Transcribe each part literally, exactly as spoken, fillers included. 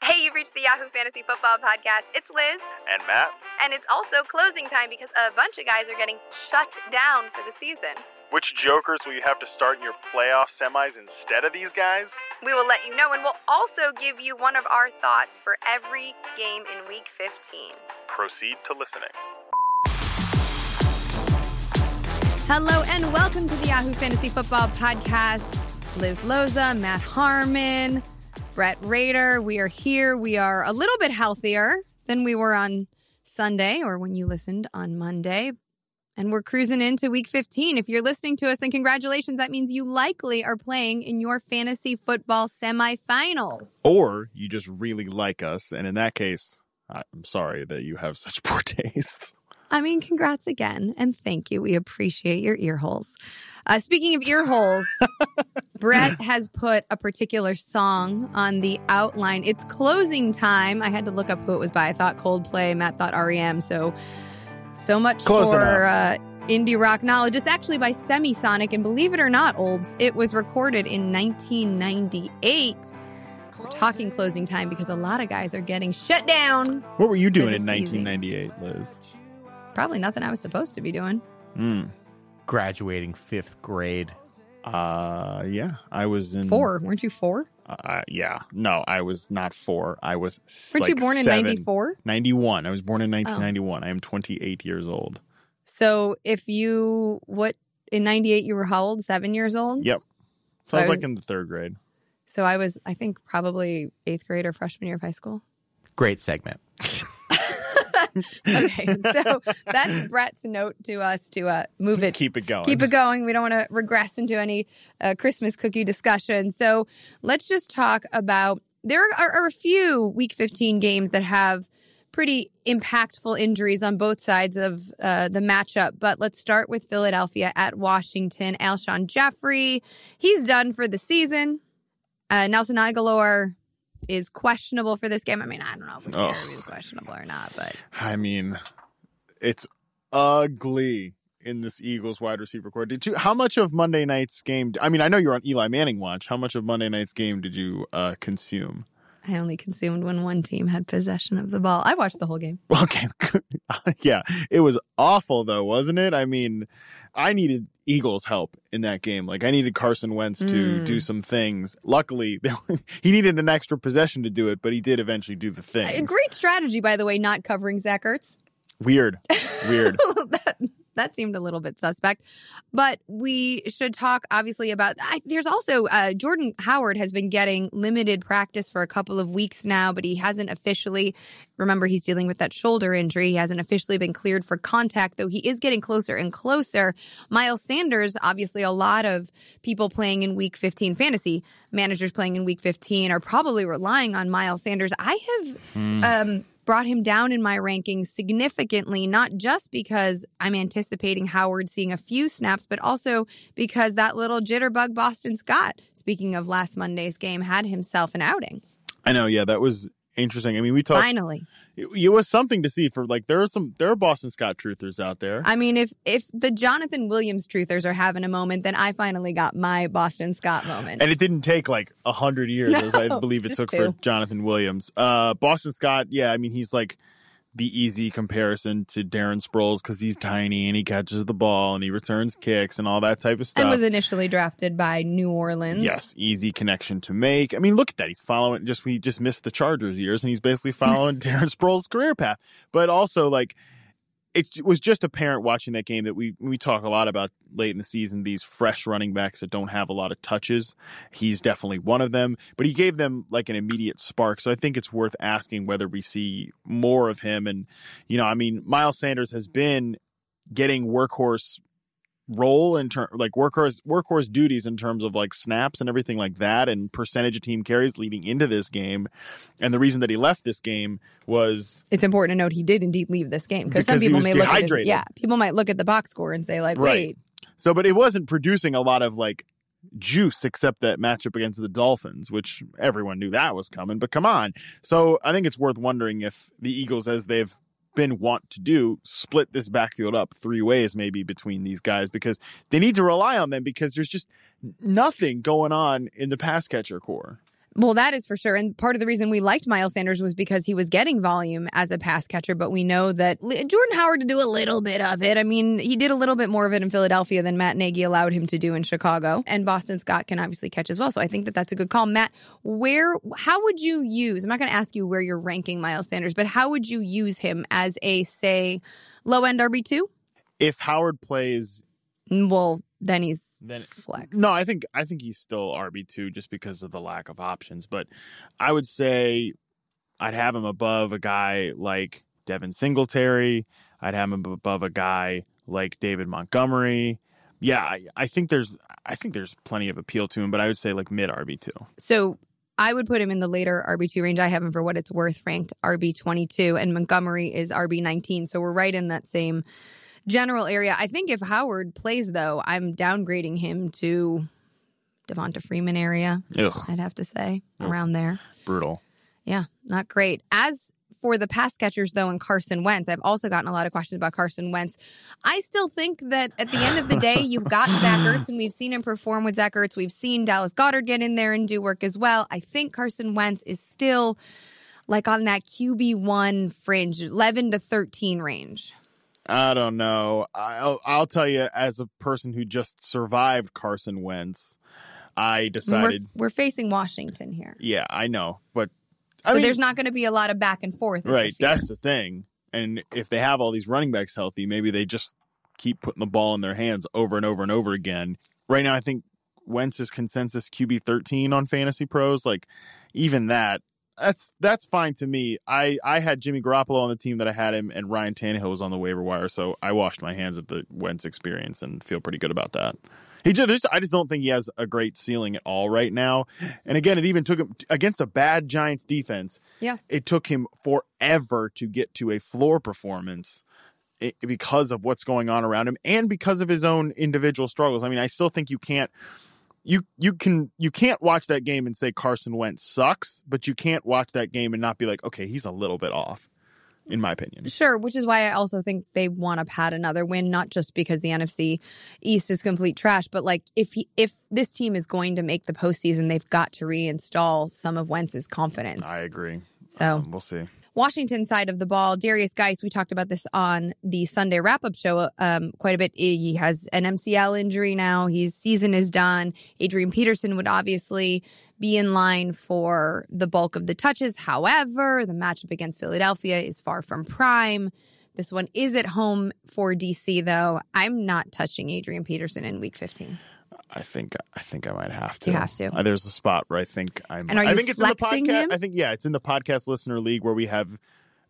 Hey, you've reached the Yahoo Fantasy Football Podcast. It's Liz. And Matt. And it's also closing time because a bunch of guys are getting shut down for the season. Which jokers will you have to start in your playoff semis instead of these guys? We will let you know, and we'll also give you one of our thoughts for every game in Week fifteen. Proceed to listening. Hello, and welcome to the Yahoo Fantasy Football Podcast. Liz Loza, Matt Harmon, Brett Rader. We are here. We are a little bit healthier than we were on Sunday or when you listened on Monday. And we're cruising into Week fifteen. If you're listening to us, then congratulations. That means you likely are playing in your fantasy football semifinals. Or you just really like us. And in that case, I'm sorry that you have such poor tastes. I mean, congrats again. And thank you. We appreciate your ear holes. Uh, speaking of ear holes, Brett has put a particular song on the outline. It's closing time. I had to look up who it was by. I thought Coldplay, Matt thought R E M. So, so much Close for uh, indie rock knowledge. It's actually by Semisonic. And believe it or not, Olds, it was recorded in nineteen ninety-eight. We're talking closing time because a lot of guys are getting shut down. What were you doing in nineteen ninety-eight, Liz? Probably nothing I was supposed to be doing. Mm. Graduating fifth grade. Uh, yeah, I was in... Four. Weren't you four? Uh, yeah. No, I was not four. I was Weren't like you born seven. in ninety-four? ninety-one. I was born in nineteen ninety-one. Oh. I am twenty-eight years old. So if you... What? In ninety-eight, you were how old? Seven years old? Yep. So Sounds I was, like in the third grade. So I was, I think, probably eighth grade or freshman year of high school. Great segment. Okay, so that's Brett's note to us to uh, move it. Keep it going. Keep it going. We don't want to regress into any uh, Christmas cookie discussion. So let's just talk about, there are, are a few Week fifteen games that have pretty impactful injuries on both sides of uh, the matchup. But let's start with Philadelphia at Washington. Alshon Jeffrey, he's done for the season. Uh, Nelson Agholor is questionable for this game. I mean, I don't know if we care if he's questionable or not, but I mean, it's ugly in this Eagles wide receiver core. Did you? How much of Monday night's game? I mean, I know you're on Eli Manning watch. How much of Monday night's game did you uh, consume? I only consumed when one team had possession of the ball. I watched the whole game. Okay, yeah, it was awful though, wasn't it? I mean, I needed Eagles' help in that game. Like, I needed Carson Wentz to mm. do some things. Luckily, he needed an extra possession to do it, but he did eventually do the thing. A great strategy, by the way, not covering Zach Ertz. Weird. Weird. that, that seemed a little bit suspect. But we should talk, obviously, about... I, there's also... Uh, Jordan Howard has been getting limited practice for a couple of weeks now, but he hasn't officially... Remember, he's dealing with that shoulder injury. He hasn't officially been cleared for contact, though he is getting closer and closer. Miles Sanders, obviously a lot of people playing in Week fifteen, fantasy managers playing in Week fifteen, are probably relying on Miles Sanders. I have mm. um, brought him down in my rankings significantly, not just because I'm anticipating Howard seeing a few snaps, but also because that little jitterbug Boston Scott, speaking of last Monday's game, had himself an outing. I know, yeah, that was... interesting. I mean, we talked. Finally, it, it was something to see for like there are some there are Boston Scott truthers out there. I mean, if if the Jonathan Williams truthers are having a moment, then I finally got my Boston Scott moment. And it didn't take like a hundred years, no, as I believe it took two. for Jonathan Williams. Uh, Boston Scott, yeah, I mean, he's like the easy comparison to Darren Sproles because he's tiny and he catches the ball and he returns kicks and all that type of stuff. And was initially drafted by New Orleans. Yes, easy connection to make. I mean, look at that. He's following, just we just missed the Chargers years and he's basically following Darren Sproles' career path. But also, like, it was just apparent watching that game that we we talk a lot about late in the season, these fresh running backs that don't have a lot of touches. He's definitely one of them, but he gave them like an immediate spark. So I think it's worth asking whether we see more of him. And, you know, I mean, Miles Sanders has been getting workhorse role in term like workhorse workhorse duties in terms of like snaps and everything like that and percentage of team carries leading into this game. And the reason that he left this game was it's important to note he did indeed leave this game because some people may look at his, yeah people might look at the box score and say like right. wait so but it wasn't producing a lot of like juice except that matchup against the Dolphins, which everyone knew that was coming, but come on. So I think it's worth wondering if the Eagles, as they've been want to do, split this backfield up three ways maybe between these guys because they need to rely on them because there's just nothing going on in the pass catcher core. Well, that is for sure. And part of the reason we liked Miles Sanders was because he was getting volume as a pass catcher. But we know that Jordan Howard to do a little bit of it. I mean, he did a little bit more of it in Philadelphia than Matt Nagy allowed him to do in Chicago. And Boston Scott can obviously catch as well. So I think that that's a good call. Matt, where, how would you use, I'm not going to ask you where you're ranking Miles Sanders, but how would you use him as a, say, low-end R B two? If Howard plays... Well, then he's then flex. No, I think I think he's still R B two just because of the lack of options. But I would say I'd have him above a guy like Devin Singletary. I'd have him above a guy like David Montgomery. Yeah, I, I think there's I think there's plenty of appeal to him, but I would say like mid R B two. So I would put him in the later R B two range. I have him, for what it's worth, ranked R B twenty-two, and Montgomery is R B nineteen. So we're right in that same general area. I think if Howard plays, though, I'm downgrading him to Devonta Freeman area. Ugh. I'd have to say, Ugh. around there. Brutal. Yeah, not great. As for the pass catchers, though, and Carson Wentz, I've also gotten a lot of questions about Carson Wentz. I still think that at the end of the day, you've got Zach Ertz, and we've seen him perform with Zach Ertz. We've seen Dallas Goedert get in there and do work as well. I think Carson Wentz is still like on that Q B one fringe, eleven to thirteen range. I don't know. I'll, I'll tell you, as a person who just survived Carson Wentz, I decided... We're, we're facing Washington here. Yeah, I know. But I So mean, there's not going to be a lot of back and forth. Right, that's the thing. And if they have all these running backs healthy, maybe they just keep putting the ball in their hands over and over and over again. Right now, I think Wentz is consensus Q B thirteen on Fantasy Pros. Like, even that, That's that's fine to me. I, I had Jimmy Garoppolo on the team that I had him, and Ryan Tannehill was on the waiver wire, so I washed my hands of the Wentz experience and feel pretty good about that. He just, I just don't think he has a great ceiling at all right now. And again, it even took him against a bad Giants defense. Yeah, it took him forever to get to a floor performance because of what's going on around him and because of his own individual struggles. I mean, I still think you can't. You you can you can't watch that game and say Carson Wentz sucks, but you can't watch that game and not be like, okay, he's a little bit off, in my opinion. Sure, which is why I also think they want to pad another win, not just because the N F C East is complete trash, but like if he, if this team is going to make the postseason, they've got to reinstall some of Wentz's confidence. I agree. So um, we'll see. Washington side of the ball, Darius Geis, we talked about this on the Sunday wrap-up show um, quite a bit. He has an M C L injury now. His season is done. Adrian Peterson would obviously be in line for the bulk of the touches. However, the matchup against Philadelphia is far from prime. This one is at home for D C, though. I'm not touching Adrian Peterson in Week fifteen. I think I think I might have to. You have to. Uh, there's a spot where I think I'm. And are you I think it's in the flexing podcast. him? I think yeah, it's in the podcast listener league where we have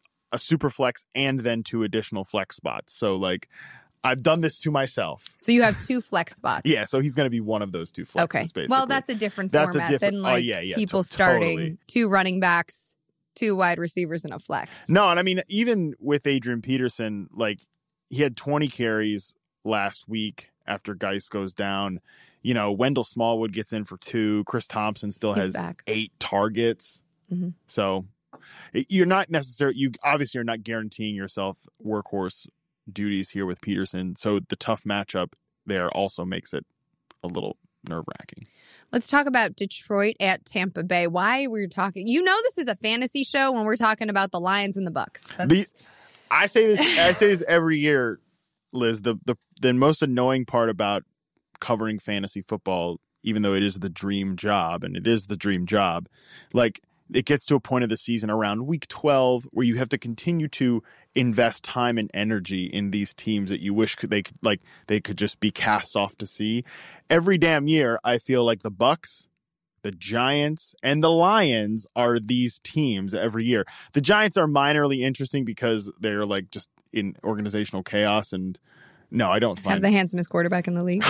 a super flex and then two additional flex spots. So like, I've done this to myself. So you have two flex spots. Yeah, so he's going to be one of those two flexes. Okay. Basically. Well, that's a different That's a format different- than oh, like yeah, yeah, people to- starting totally. two running backs, two wide receivers, and a flex. No, and I mean, even with Adrian Peterson, like he had twenty carries last week after Geis goes down. You know, Wendell Smallwood gets in for two. Chris Thompson still He's has back. eight targets. Mm-hmm. So you're not necessarily, you obviously are not guaranteeing yourself workhorse duties here with Peterson. So the tough matchup there also makes it a little nerve wracking. Let's talk about Detroit at Tampa Bay. Why we're talking, you know, this is a fantasy show when we're talking about the Lions and the Bucks. That's... The, I say this, I say this every year, Liz. The the the most annoying part about covering fantasy football, even though it is the dream job, and it is the dream job, like it gets to a point of the season around week twelve where you have to continue to invest time and energy in these teams that you wish could, they could like they could just be cast off to sea. Every damn year, I feel like the Bucks, the Giants, and the Lions are these teams every year. The Giants are minorly interesting because they're like just in organizational chaos, and no, I don't find have the handsomest quarterback in the league.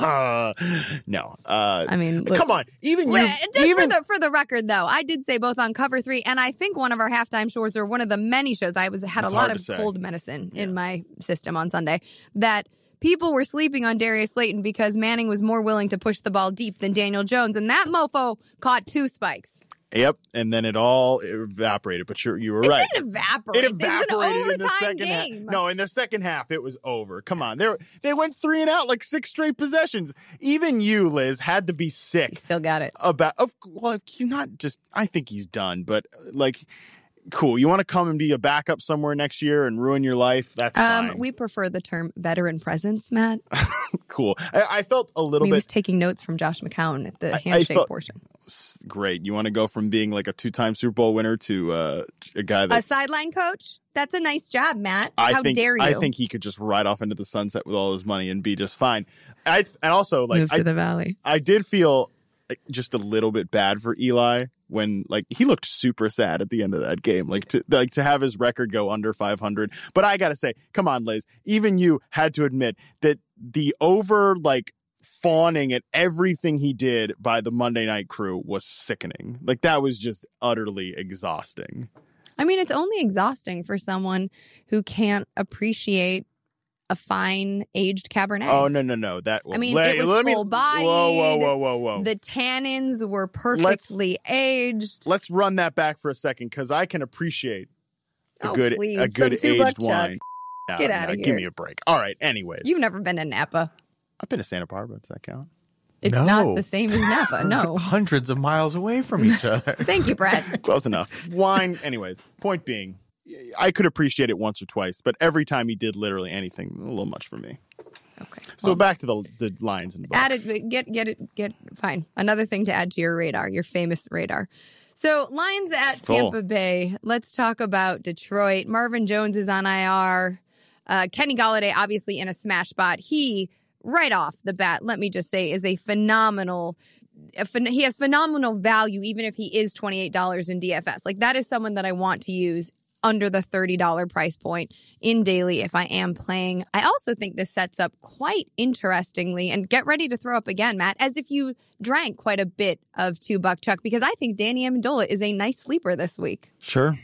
no, uh, I mean, look, come on, even you, well, just even for the for the record, though, I did say both on Cover Three, and I think one of our halftime shows or one of the many shows I was had It's a lot hard of to say. cold medicine Yeah. in my system on Sunday that. People were sleeping on Darius Slayton because Manning was more willing to push the ball deep than Daniel Jones, and that mofo caught two spikes. Yep, and then it all evaporated. But you're, you were it right. It didn't evaporate. It evaporated it was an in the second game. half. No, in the second half, it was over. Come on, they were, they went three and out like six straight possessions. Even you, Liz, had to be sick. He still got it. About of well, he's not just. I think he's done, but like. Cool. You want to come and be a backup somewhere next year and ruin your life? That's um, fine. We prefer the term veteran presence, Matt. Cool. I, I felt a little he bit. He was taking notes from Josh McCown at the I, handshake I felt, portion. Great. You want to go from being like a two-time Super Bowl winner to uh, a guy that a sideline coach? That's a nice job, Matt. I How think, dare you? I think he could just ride off into the sunset with all his money and be just fine. I and also like move to I, the valley. I did feel like, just a little bit bad for Eli. When like he looked super sad at the end of that game, like to like to have his record go under five hundred. But I gotta say, come on, Liz, even you had to admit that the over like fawning at everything he did by the Monday Night Crew was sickening. Like that was just utterly exhausting. I mean, it's only exhausting for someone who can't appreciate a fine aged Cabernet. Oh no no no! That well, I mean, let, it was let me, full bodied. Whoa whoa whoa whoa whoa! The tannins were perfectly let's, aged. Let's run that back for a second because I can appreciate a oh, good please. a good Some aged Chuck. wine. Get no, out no, of here! Give me a break. All right. Anyways, you've never been to Napa. I've been to Santa Barbara. Does that count? It's no. not the same as Napa. No, hundreds of miles away from each other. Thank you, Brett. Close enough. Wine. Anyways, point being. I could appreciate it once or twice, but every time he did literally anything, a little much for me. Okay. So well, back to the the Lions and Bucs. Add it. Get get it. Get fine. Another thing to add to your radar, your famous radar. So Lions at Full. Tampa Bay. Let's talk about Detroit. Marvin Jones is on I R. Uh, Kenny Golladay, obviously in a smash spot. He right off the bat, let me just say, is a phenomenal. A phen- he has phenomenal value, even if he is twenty-eight dollars in D F S. Like that is someone that I want to use under the thirty dollars price point in daily if I am playing. I also think this sets up quite interestingly, and get ready to throw up again, Matt, as if you drank quite a bit of two buck chuck, because I think Danny Amendola is a nice sleeper this week. Sure.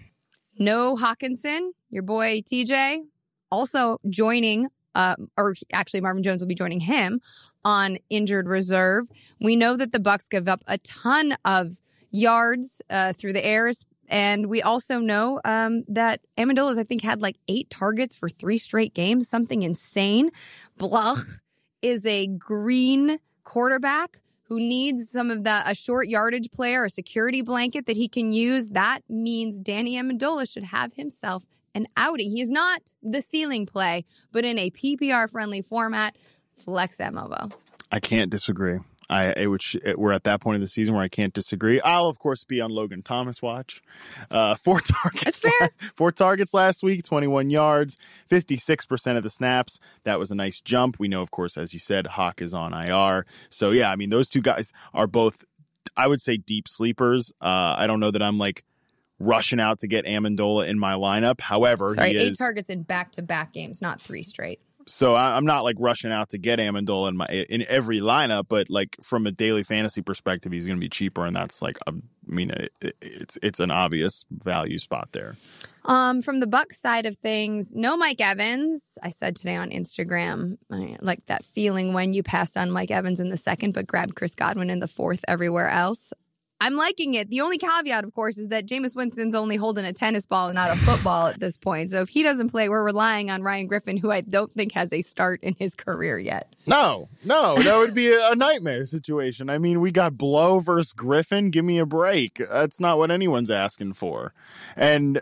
No Hawkinson, your boy T J, also joining, uh, or actually Marvin Jones will be joining him on injured reserve. We know that the Bucs give up a ton of yards uh, through the airs. And we also know um, that Amendola's, I think, had like eight targets for three straight games, something insane. Bluch is a green quarterback who needs some of that, a short yardage player, a security blanket that he can use. That means Danny Amendola should have himself an outing. He is not the ceiling play, but in a P P R-friendly format, flex that Movo. I can't disagree. I it would sh- it, we're at that point of the season where I can't disagree. I'll of course be on Logan Thomas watch. Uh, four targets. That's fair. Four targets last week, twenty-one yards, fifty-six percent of the snaps. That was a nice jump. We know, of course, as you said, Hawk is on I R. So yeah, I mean, those two guys are both, I would say, deep sleepers. Uh, I don't know that I'm like rushing out to get Amendola in my lineup. However, Sorry, he eight is, targets in back-to-back games, not three straight. So I'm not like rushing out to get Amendola in my in every lineup, but like from a daily fantasy perspective, he's going to be cheaper, and that's like, I mean, it, it's it's an obvious value spot there. Um, from the Bucs side of things, no Mike Evans. I said today on Instagram, I like that feeling when you passed on Mike Evans in the second, but grabbed Chris Godwin in the fourth everywhere else. I'm liking it. The only caveat, of course, is that Jameis Winston's only holding a tennis ball and not a football at this point. So if he doesn't play, we're relying on Ryan Griffin, who I don't think has a start in his career yet. No, no, that would be a nightmare situation. I mean, we got Blow versus Griffin. Give me a break. That's not what anyone's asking for. And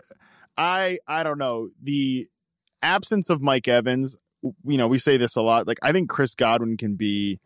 I, I don't know, the absence of Mike Evans, you know, we say this a lot. Like, I think Chris Godwin can be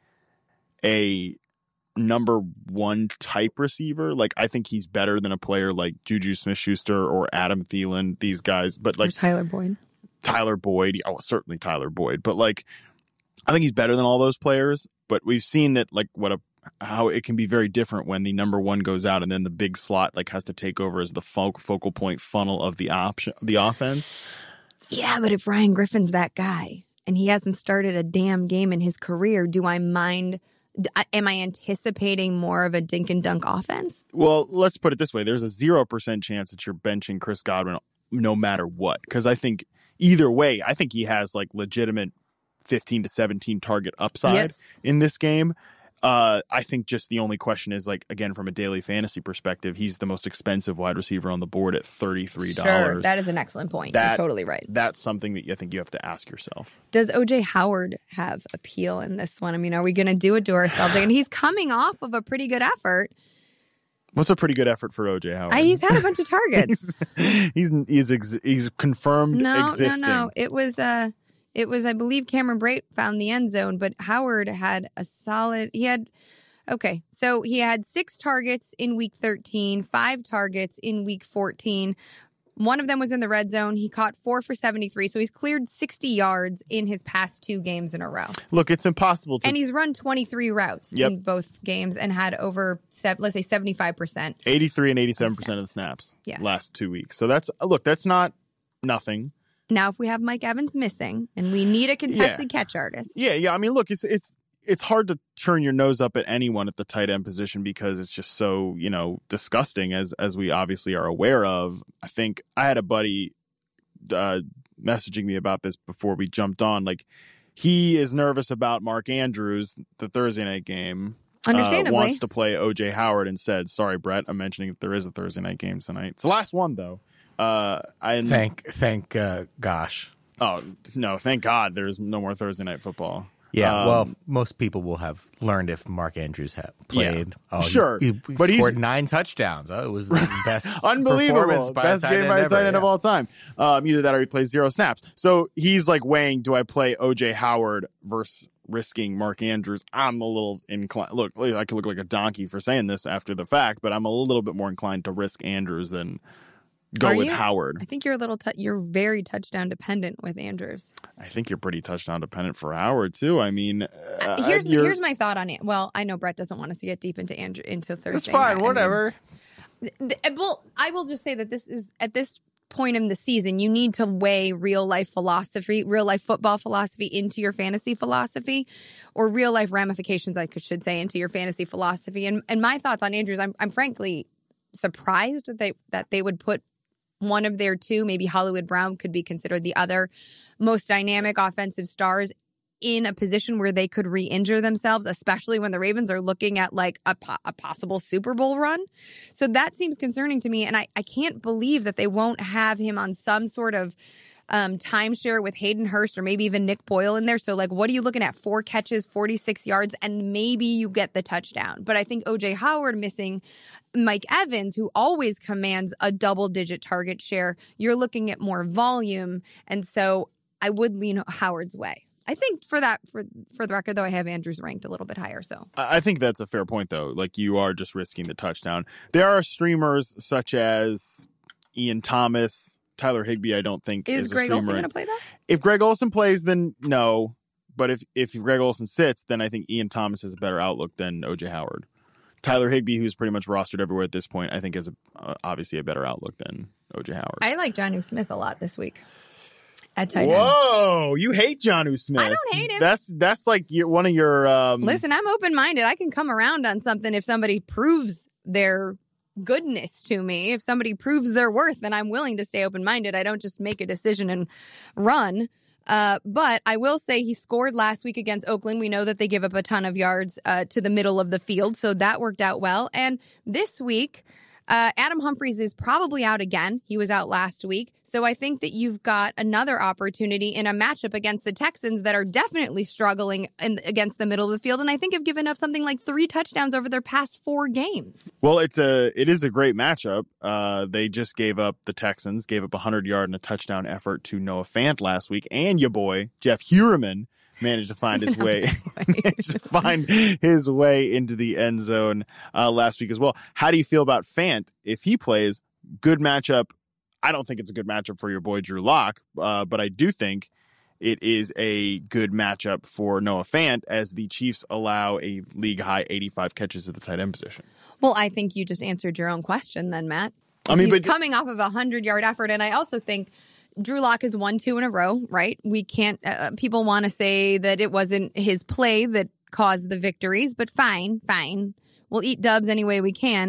a number one type receiver. Like, I think he's better than a player like Juju Smith-Schuster or Adam Thielen, these guys. But like or Tyler Boyd. Tyler Boyd. Oh, certainly Tyler Boyd. But like, I think he's better than all those players. But we've seen that, like, what a how it can be very different when the number one goes out and then the big slot like has to take over as the fo- focal point funnel of the option, the offense. Yeah, but if Ryan Griffin's that guy and he hasn't started a damn game in his career, do I mind? Am I anticipating more of a dink and dunk offense? Well, let's put it this way. There's a zero percent chance that you're benching Chris Godwin no matter what. Because I think either way, I think he has like legitimate fifteen to seventeen target upside yes. in this game. Uh, I think just the only question is, like, again, from a daily fantasy perspective, he's the most expensive wide receiver on the board at thirty-three dollars. Sure, that is an excellent point. That, You're totally right. That's something that I think you have to ask yourself. Does O J Howard have appeal in this one? I mean, are we going to do it to ourselves? And he's coming off of a pretty good effort. What's a pretty good effort for O J Howard? I, he's had a bunch of targets. he's he's he's, ex, he's confirmed no, existing. No, no, It was uh it was I believe Cameron Brate found the end zone, but Howard had a solid. He had okay, so he had six targets in week thirteen, five targets in week fourteen. One of them was in the red zone. He caught four for seventy-three, so he's cleared sixty yards in his past two games in a row. Look, it's impossible to... And he's run twenty-three routes yep. in both games and had over, let's say, seventy-five percent. eighty-three and eighty-seven percent of the snaps yes. last two weeks. So that's, look, that's not nothing. Now, if we have Mike Evans missing and we need a contested yeah. catch artist. Yeah, yeah. I mean, look, it's it's... It's hard to turn your nose up at anyone at the tight end position because it's just so, you know, disgusting as as we obviously are aware of. I think I had a buddy uh, messaging me about this before we jumped on. Like, he is nervous about Mark Andrews, the Thursday night game. Understandably. Uh, wants to play O J Howard and said, sorry, Brett, I'm mentioning that there is a Thursday night game tonight. It's the last one, though. Uh, I Thank, thank uh, gosh. Oh, no, thank God there's no more Thursday night football. Yeah, um, well, most people will have learned if Mark Andrews had played. Yeah, oh, sure, he, he but scored he's nine touchdowns. Oh, it was the best, unbelievable, performance by best a tight game end by a ever, tight end yeah. of all time. Um, either that or he plays zero snaps. So he's like weighing: do I play O J Howard versus risking Mark Andrews? I'm a little inclined. Look, I could look like a donkey for saying this after the fact, but I'm a little bit more inclined to risk Andrews than go Are with you? Howard. I think you're a little, t- you're very touchdown dependent with Andrews. I think you're pretty touchdown dependent for Howard too. I mean, uh, Uh, here's you're- here's my thought on it. Well, I know Brett doesn't want us to get deep into Andrew into Thursday. It's fine, night. whatever. I mean, th- well, I will just say that this is at this point in the season, you need to weigh real life philosophy, real life football philosophy into your fantasy philosophy, or real life ramifications, I could, should say, into your fantasy philosophy. And and my thoughts on Andrews, I'm I'm frankly surprised that they that they would put one of their two, maybe Hollywood Brown could be considered the other most dynamic offensive stars in a position where they could re-injure themselves, especially when the Ravens are looking at like a, po- a possible Super Bowl run. So that seems concerning to me. And I, I can't believe that they won't have him on some sort of um, timeshare with Hayden Hurst or maybe even Nick Boyle in there. So like, what are you looking at? Four catches, forty-six yards, and maybe you get the touchdown. But I think O J Howard missing Mike Evans, who always commands a double-digit target share, you're looking at more volume. And so I would lean Howard's way. I think for that, for for the record, though, I have Andrews ranked a little bit higher. So I think that's a fair point, though. Like, you are just risking the touchdown. There are streamers such as Ian Thomas, Tyler Higbee. I don't think is, is Greg a Olsen streamer. going to play that? If Greg Olsen plays, then no. But if if Greg Olsen sits, then I think Ian Thomas has a better outlook than O J Howard. Tyler Higbee, who's pretty much rostered everywhere at this point, I think has a, uh, obviously a better outlook than O J Howard. I like Jonnu Smith a lot this week at tight end. Whoa, you hate Jonnu Smith. I don't hate him. That's that's like your, one of your. Um, Listen, I'm open-minded. I can come around on something if somebody proves their goodness to me. If somebody proves their worth, then I'm willing to stay open-minded. I don't just make a decision and run. Uh, but I will say he scored last week against Oakland. We know that they give up a ton of yards uh, to the middle of the field, so that worked out well. And this week, uh, Adam Humphries is probably out again. He was out last week. So I think that you've got another opportunity in a matchup against the Texans that are definitely struggling in, against the middle of the field. And I think have given up something like three touchdowns over their past four games. Well, it's a it is a great matchup. Uh, they just gave up the Texans, gave up a hundred yard and a touchdown effort to Noah Fant last week, and your boy Jeff Heuerman managed to find his way, managed to find his way into the end zone uh, last week as well. How do you feel about Fant if he plays? Good matchup. I don't think it's a good matchup for your boy Drew Lock, uh, but I do think it is a good matchup for Noah Fant as the Chiefs allow a league-high eighty-five catches at the tight end position. Well, I think you just answered your own question then, Matt. I mean, He's but coming off of a hundred-yard effort, and I also think Drew Lock has won two in a row, right? We can't, uh, people want to say that it wasn't his play that caused the victories, but fine, fine. We'll eat dubs any way we can.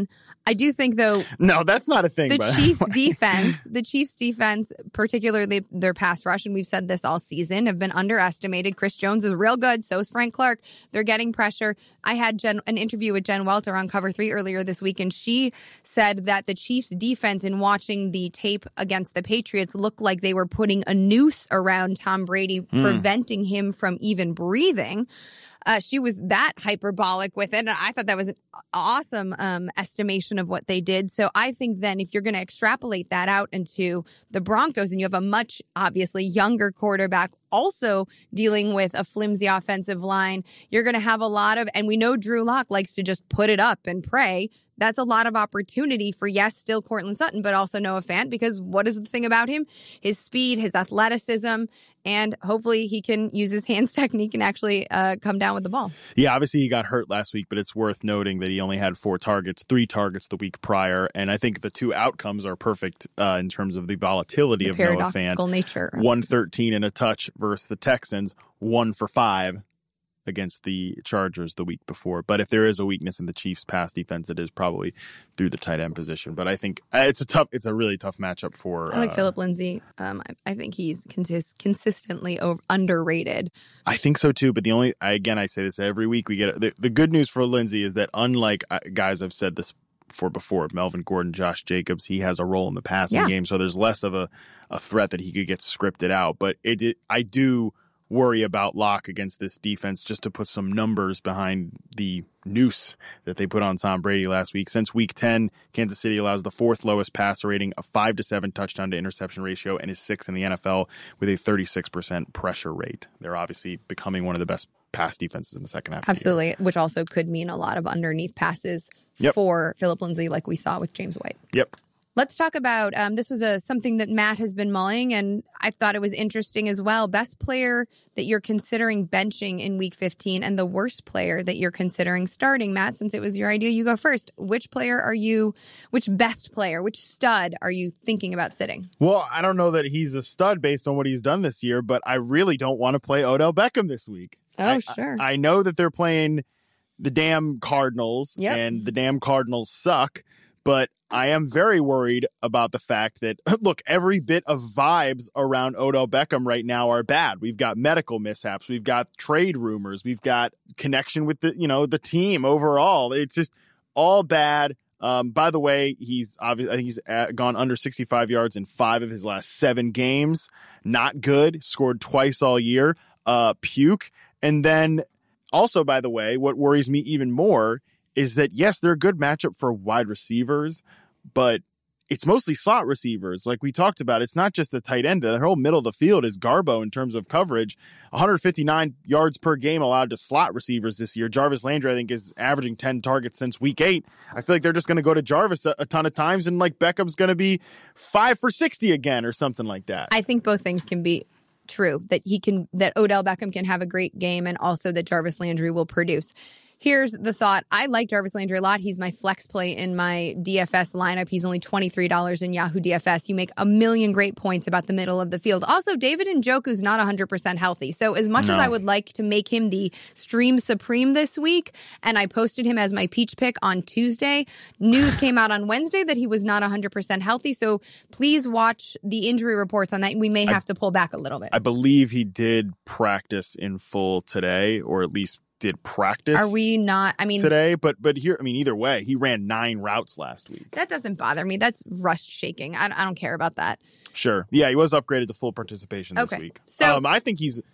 I do think, though, No, that's not a thing. the but Chiefs defense, the Chiefs defense, particularly their pass rush, and we've said this all season, have been underestimated. Chris Jones is real good. So is Frank Clark. They're getting pressure. I had Jen, an interview with Jen Welter on Cover three earlier this week, and she said that the Chiefs defense, in watching the tape against the Patriots, looked like they were putting a noose around Tom Brady, mm. preventing him from even breathing. Uh, she was that hyperbolic with it. And I thought that was an awesome um, estimation of what they did. So I think then if you're going to extrapolate that out into the Broncos, and you have a much obviously younger quarterback also dealing with a flimsy offensive line, you're going to have a lot of, and we know Drew Lock likes to just put it up and pray. That's a lot of opportunity for, yes, still Courtland Sutton, but also Noah Fant, because what is the thing about him? His speed, his athleticism, and hopefully he can use his hands technique and actually uh, come down with the ball. Yeah, obviously he got hurt last week, but it's worth noting that he only had four targets, three targets the week prior. And I think the two outcomes are perfect uh, in terms of the volatility the of Noah Fant. Paradoxical nature. one thirteen and a touch versus the Texans, one for five against the Chargers the week before. But if there is a weakness in the Chiefs' pass defense, it is probably through the tight end position. But I think it's a tough, it's a really tough matchup for. I like uh, Philip Lindsay. Um, I, I think he's consist- consistently over- underrated. I think so too. But the only, I, again, I say this every week. We get the, the good news for Lindsay is that unlike uh, guys I've said this for before, Melvin Gordon, Josh Jacobs, he has a role in the passing yeah. game, so there's less of a, a threat that he could get scripted out. But it, it I do. worry about Locke against this defense, just to put some numbers behind the noose that they put on Tom Brady last week. Since week ten, Kansas City allows the fourth lowest passer rating, a five to seven touchdown to interception ratio, and is sixth in the N F L with a thirty-six percent pressure rate. They're obviously becoming one of the best pass defenses in the second half. Absolutely, which also could mean a lot of underneath passes yep. for Philip Lindsay, like we saw with James White. Yep. Let's talk about, um, this was a something that Matt has been mulling, and I thought it was interesting as well. Best player that you're considering benching in week fifteen, and the worst player that you're considering starting. Matt, since it was your idea, you go first. Which player are you, which best player, which stud are you thinking about sitting? Well, I don't know that he's a stud based on what he's done this year, but I really don't want to play Odell Beckham this week. Oh, I, sure. I, I know that they're playing the damn Cardinals, yep. and the damn Cardinals suck, but I am very worried about the fact that, look, every bit of vibes around Odell Beckham right now are bad. We've got medical mishaps. We've got trade rumors. We've got connection with the, you know, the team overall. It's just all bad. Um, by the way, he's obviously, I think he's at, gone under sixty-five yards in five of his last seven games. Not good. Scored twice all year. Uh, puke. And then also, by the way, what worries me even more is that, yes, they're a good matchup for wide receivers, but it's mostly slot receivers. Like we talked about, it's not just the tight end. The whole middle of the field is Garbo in terms of coverage. one hundred fifty-nine yards per game allowed to slot receivers this year. Jarvis Landry, I think, is averaging ten targets since week eight. I feel like they're just going to go to Jarvis a, a ton of times, and like Beckham's going to be five for sixty again or something like that. I think both things can be true, that he can, that Odell Beckham can have a great game, and also that Jarvis Landry will produce. Here's the thought. I like Jarvis Landry a lot. He's my flex play in my D F S lineup. He's only twenty-three dollars in Yahoo D F S. You make a million great points about the middle of the field. Also, David Njoku's not one hundred percent healthy. So as much no. as I would like to make him the stream supreme this week, and I posted him as my peach pick on Tuesday, news came out on Wednesday that he was not one hundred percent healthy. So please watch the injury reports on that. We may have I, to pull back a little bit. I believe he did practice in full today, or at least did practice. Are we not? I mean, today, but but here, I mean, either way, he ran nine routes last week. That doesn't bother me. That's rust shaking. I, I don't care about that. Sure, yeah, he was upgraded to full participation this okay. week. So um, I think he's.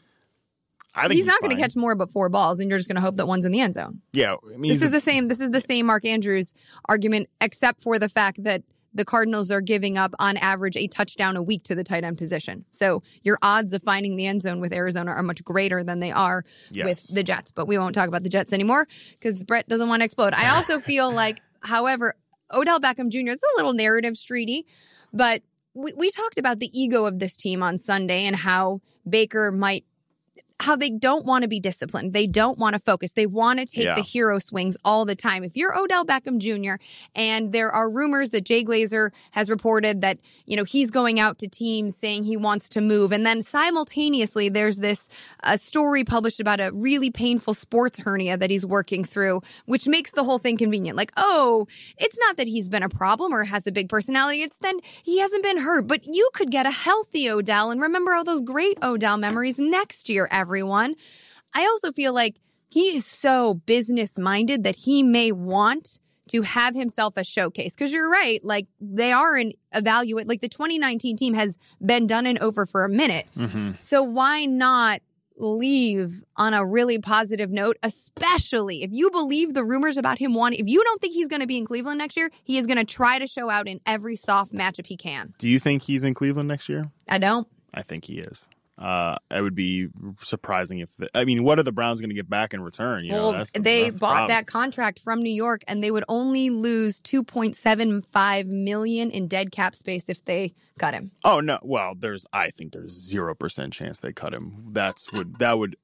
I think he's, he's not going to fine. catch more but four balls, and you're just going to hope that one's in the end zone. Yeah, I mean, this is a, the same. This is the same Mark Andrews argument, except for the fact that the Cardinals are giving up on average a touchdown a week to the tight end position. So your odds of finding the end zone with Arizona are much greater than they are yes. with the Jets. But we won't talk about the Jets anymore because Brett doesn't want to explode. I also feel like, however, Odell Beckham Junior, it's a little narrative streety, but we, we talked about the ego of this team on Sunday and how Baker might how they don't want to be disciplined. They don't want to focus. They want to take Yeah. the hero swings all the time. If you're Odell Beckham Junior and there are rumors that Jay Glazer has reported that, you know, he's going out to teams saying he wants to move. And then simultaneously, there's this uh, story published about a really painful sports hernia that he's working through, which makes the whole thing convenient. Like, oh, it's not that he's been a problem or has a big personality. It's then he hasn't been hurt. But you could get a healthy Odell and remember all those great Odell memories next year, everyone. I also feel like he is so business-minded that he may want to have himself a showcase. Because you're right, like they are an evaluate, like the twenty nineteen team has been done and over for a minute. Mm-hmm. So why not leave on a really positive note, especially if you believe the rumors about him wanting, if you don't think he's going to be in Cleveland next year, he is going to try to show out in every soft matchup he can. Do you think he's in Cleveland next year? I don't. I think he is. Uh, it would be surprising if, I mean, what are the Browns going to get back in return? You well, know, that's the, they that's the bought problem. that contract from New York and they would only lose two point seven five million dollars in dead cap space if they cut him. Oh, no. Well, there's, I think there's zero percent chance they cut him. That's would, that would,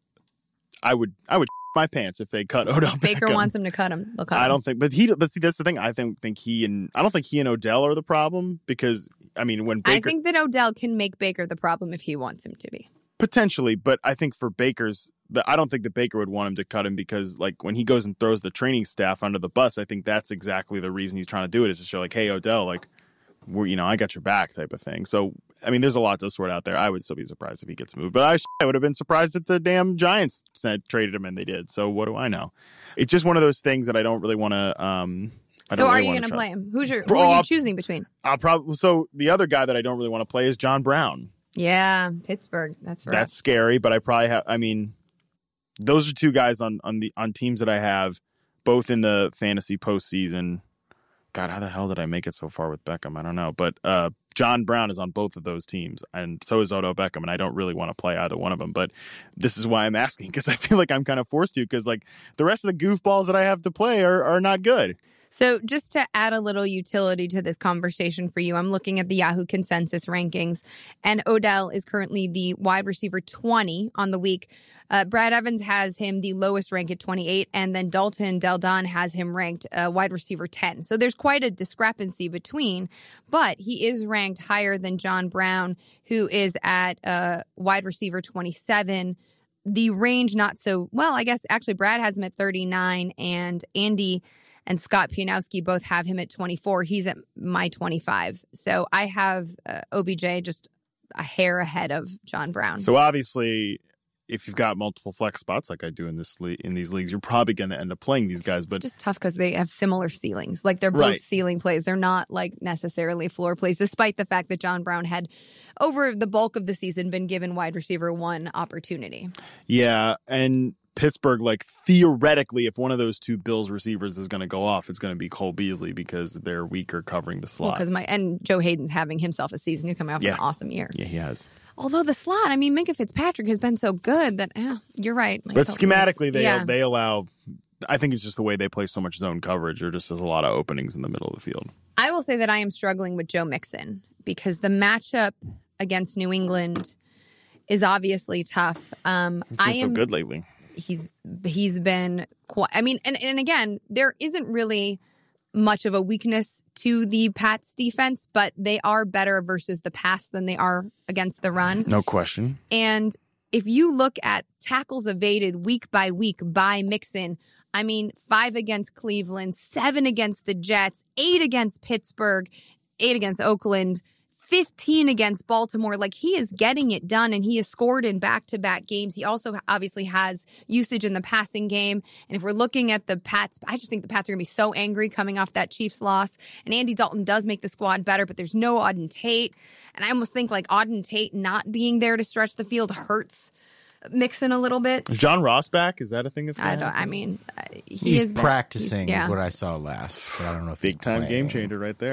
I would, I would my pants if they cut Odell Baker Beckham. wants him to cut him. They'll cut I him. don't think, but he, but see, that's the thing. I think, think he and, I don't think he and Odell are the problem because, I mean, when Baker. I think that Odell can make Baker the problem if he wants him to be. Potentially, but I think for Baker's, I don't think that Baker would want him to cut him because, like, when he goes and throws the training staff under the bus, I think that's exactly the reason he's trying to do it is to show, like, hey, Odell, like, we're, you know, I got your back type of thing. So, I mean, there's a lot to sort out there. I would still be surprised if he gets moved, but I, I would have been surprised if the damn Giants said, traded him and they did. So, what do I know? It's just one of those things that I don't really want to. Um, I so, don't are really you going to to play him? Who's your? Who Bro, are you I'll- choosing between? I'll probably. So, the other guy that I don't really want to play is John Brown. Yeah, Pittsburgh. That's right. That's scary, but I probably have. I mean, those are two guys on on the on teams that I have, both in the fantasy postseason. God, how the hell did I make it so far with Beckham? I don't know, but uh, John Brown is on both of those teams, and so is Odell Beckham, and I don't really want to play either one of them. But this is why I'm asking because I feel like I'm kind of forced to because like the rest of the goofballs that I have to play are are not good. So just to add a little utility to this conversation for you, I'm looking at the Yahoo consensus rankings, and Odell is currently the wide receiver twenty on the week. Uh, Brad Evans has him the lowest rank at twenty-eight, and then Dalton Del Don has him ranked uh, wide receiver ten. So there's quite a discrepancy between, but he is ranked higher than John Brown, who is at uh, wide receiver twenty-seven. The range not so, well, I guess actually Brad has him at thirty-nine, and Andy and Scott Pianowski both have him at twenty-four. He's at my twenty-five. So I have uh, O B J just a hair ahead of John Brown. So obviously, if you've got multiple flex spots like I do in this le- in these leagues, you're probably going to end up playing these guys. But it's just tough because they have similar ceilings. Like they're both Right. ceiling plays. They're not like necessarily floor plays, despite the fact that John Brown had over the bulk of the season been given wide receiver one opportunity. yeah, and Pittsburgh, like theoretically, if one of those two Bills receivers is going to go off, it's going to be Cole Beasley because they're weaker covering the slot. Because my and Joe Hayden's having himself a season. He's coming off Yeah. an awesome year. yeah, he has. Although the slot, I mean, Minka Fitzpatrick has been so good that eh, you're right. But schematically, they yeah. they allow. I think it's just the way they play so much zone coverage. There just is a lot of openings in the middle of the field. I will say that I am struggling with Joe Mixon because the matchup against New England is obviously tough. Um, He's been I so am. good lately. He's he's been quite. I mean, and and again, there isn't really much of a weakness to the Pats defense, but they are better versus the pass than they are against the run. No question. And if you look at tackles evaded week by week by Mixon, I mean, five against Cleveland, seven against the Jets, eight against Pittsburgh, eight against Oakland, fifteen against Baltimore. Like, he is getting it done, and he has scored in back-to-back games. He also obviously has usage in the passing game. And if we're looking at the Pats, I just think the Pats are going to be so angry coming off that Chiefs loss. And Andy Dalton does make the squad better, but there's no Auden Tate. And I almost think, like, Auden Tate not being there to stretch the field hurts Mixon a little bit. Is John Ross back? Is that a thing that's I going don't. on? I mean, uh, he He's has been- practicing, he's- yeah. is what I saw last. But I don't know if he's Big time playing. game changer right there.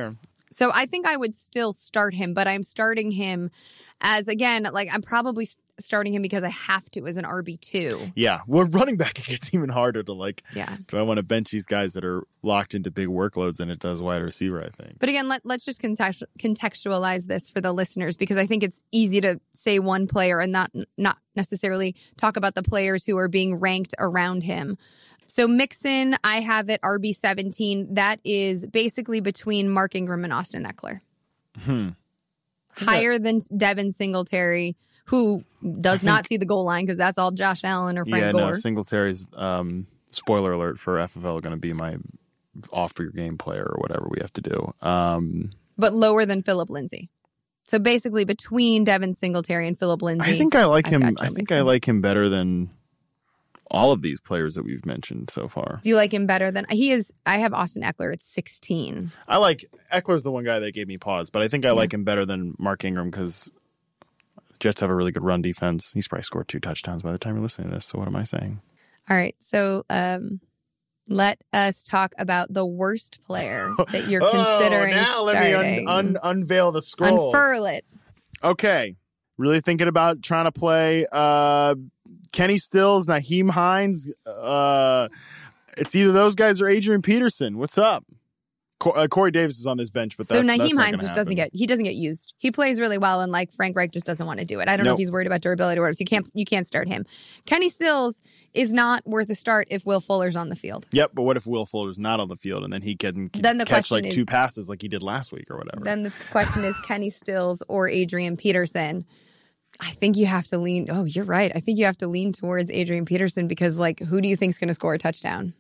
So I think I would still start him, but I'm starting him as, again, like I'm probably starting him because I have to as an R B two. Yeah. Well, running back, it gets even harder to like, yeah. do I want to bench these guys that are locked into big workloads than it does wide receiver, I think. But again, let, let's just context, contextualize this for the listeners, because I think it's easy to say one player and not not necessarily talk about the players who are being ranked around him. So Mixon, I have at R B seventeen. That is basically between Mark Ingram and Austin Eckler. Hmm. Higher yeah. than Devin Singletary, who does think, not see the goal line because that's all Josh Allen or Frank yeah, Gore. Yeah, no, Singletary's, um, spoiler alert for F F L, going to be my off-your-game player or whatever we have to do. Um, but lower than Phillip Lindsay. So basically between Devin Singletary and Phillip Lindsay. I think I like I've him. I think Mixon. I like him better than all of these players that we've mentioned so far. Do you like him better than he is? I have Austin Eckler at sixteen. I like Eckler's the one guy that gave me pause, but I think I yeah. like him better than Mark Ingram because Jets have a really good run defense. He's probably scored two touchdowns by the time you're listening to this. So what am I saying? All right. So um, let us talk about the worst player that you're oh, considering now starting. Let me un- un- unveil the scroll. Unfurl it. Okay. Really thinking about trying to play uh, Kenny Stills, Nyheim Hines. Uh, it's either those guys or Adrian Peterson. What's up? Co- uh, Corey Davis is on this bench, but so that's, Nyheim that's Hines just happen. doesn't get he doesn't get used. He plays really well, and like Frank Reich just doesn't want to do it. I don't nope. know if he's worried about durability or whatever. So you can't you can't start him. Kenny Stills is not worth a start if Will Fuller's on the field. Yep, but what if Will Fuller's not on the field and then he can c- then the catch like is, two passes like he did last week or whatever? Then the question is Kenny Stills or Adrian Peterson. I think you have to lean. Oh, you're right. I think you have to lean towards Adrian Peterson because, like, who do you think's going to score a touchdown?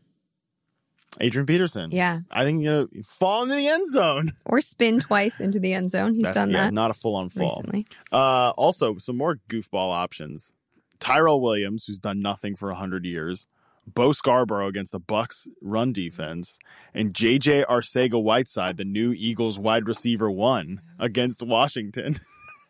Adrian Peterson. Yeah. I think, you know, fall into the end zone. Or spin twice into the end zone. He's That's, done yeah, that. Not a full-on fall. Recently. Uh, also, some more goofball options. Tyrell Williams, who's done nothing for one hundred years. Bo Scarborough against the Bucs run defense. And J J Arcega-Whiteside, the new Eagles wide receiver one, against Washington.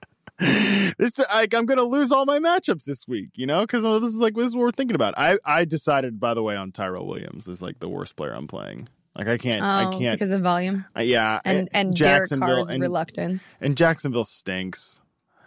This like I'm gonna lose all my matchups this week, you know, because this is like this is what we're thinking about. I I decided, by the way, on Tyrell Williams is like the worst player I'm playing. Like I can't, oh, I can't because of volume. Uh, yeah, and and Derek Carr's and, reluctance. And Jacksonville stinks,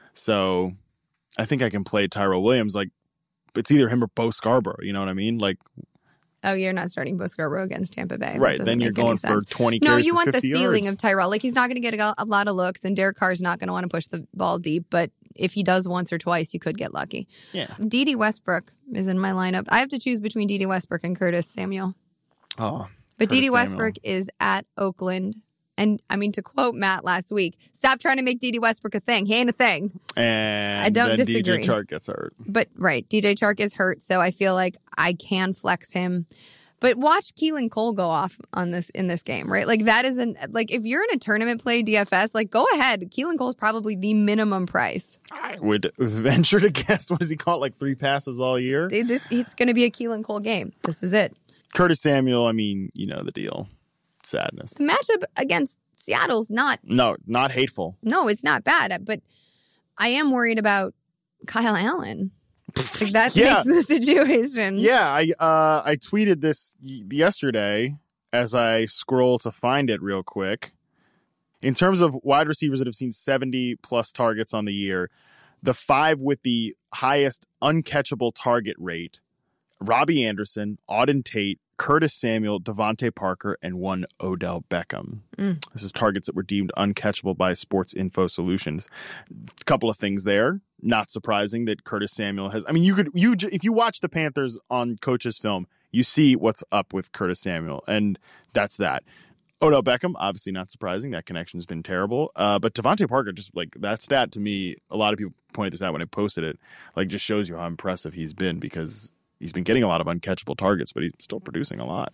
so I think I can play Tyrell Williams. Like it's either him or Bo Scarborough. You know what I mean? Like. Oh, you're not starting Bo Scarborough against Tampa Bay. Right, then you're going for twenty carries No, you for want the fifty ceiling yards. of Tyrell. Like, he's not going to get a, a lot of looks, and Derek Carr's not going to want to push the ball deep, but if he does once or twice, you could get lucky. Yeah. Dede Westbrook is in my lineup. I have to choose between Dede Westbrook and Curtis Samuel. Oh, But Curtis Dede Westbrook is at Oakland. And, I mean, to quote Matt last week, stop trying to make Dede Westbrook a thing. He ain't a thing. And I don't then disagree. D J Chark gets hurt. But, right, D J Chark is hurt, so I feel like I can flex him. But watch Keelan Cole go off on this in this game, right? Like that isn't like if you're in a tournament play D F S, like go ahead. Keelan Cole's probably the minimum price. I would venture to guess. What has he caught? Like three passes all year? This, it's going to be a Keelan Cole game. This is it. Curtis Samuel. I mean, you know the deal. Sadness. The matchup against Seattle's not. No, not hateful. No, it's not bad. But I am worried about Kyle Allen. Like that yeah. makes the situation. Yeah, I uh, I tweeted this y- yesterday as I scroll to find it real quick. In terms of wide receivers that have seen seventy plus targets on the year, the five with the highest uncatchable target rate, Robbie Anderson, Auden Tate, Curtis Samuel, Devontae Parker, and one Odell Beckham. Mm. This is targets that were deemed uncatchable by Sports Info Solutions. A couple of things there. Not surprising that Curtis Samuel has. I mean, you could you if you watch the Panthers on Coach's film, you see what's up with Curtis Samuel, and that's that. Odell Beckham, obviously not surprising. That connection's been terrible. Uh, but Devontae Parker, just like that stat to me, a lot of people pointed this out when I posted it. Like, just shows you how impressive he's been because he's been getting a lot of uncatchable targets, but he's still producing a lot.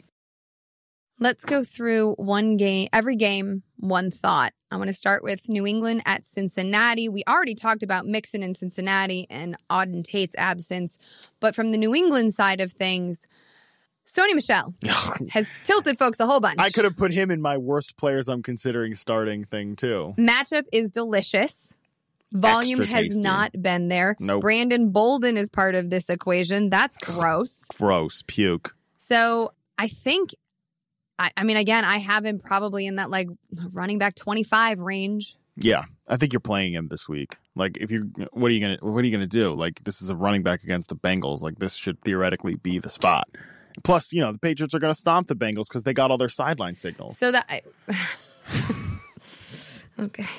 Let's go through one game, every game, one thought. I want to start with New England at Cincinnati. We already talked about Mixon in Cincinnati and Auden Tate's absence. But from the New England side of things, Sony Michel has tilted folks a whole bunch. I could have put him in my worst players I'm considering starting thing, too. Matchup is delicious. Volume Extra has tasty. not been there. Nope. Brandon Bolden is part of this equation. That's gross. Gross. Puke. So I think I, I mean, again, I have him probably in that like running back twenty-five range. Yeah, I think you're playing him this week. Like, if you, what are you gonna, what are you gonna do? Like, this is a running back against the Bengals. Like, this should theoretically be the spot. Plus, you know, the Patriots are gonna stomp the Bengals because they got all their sideline signals. So that, I, okay,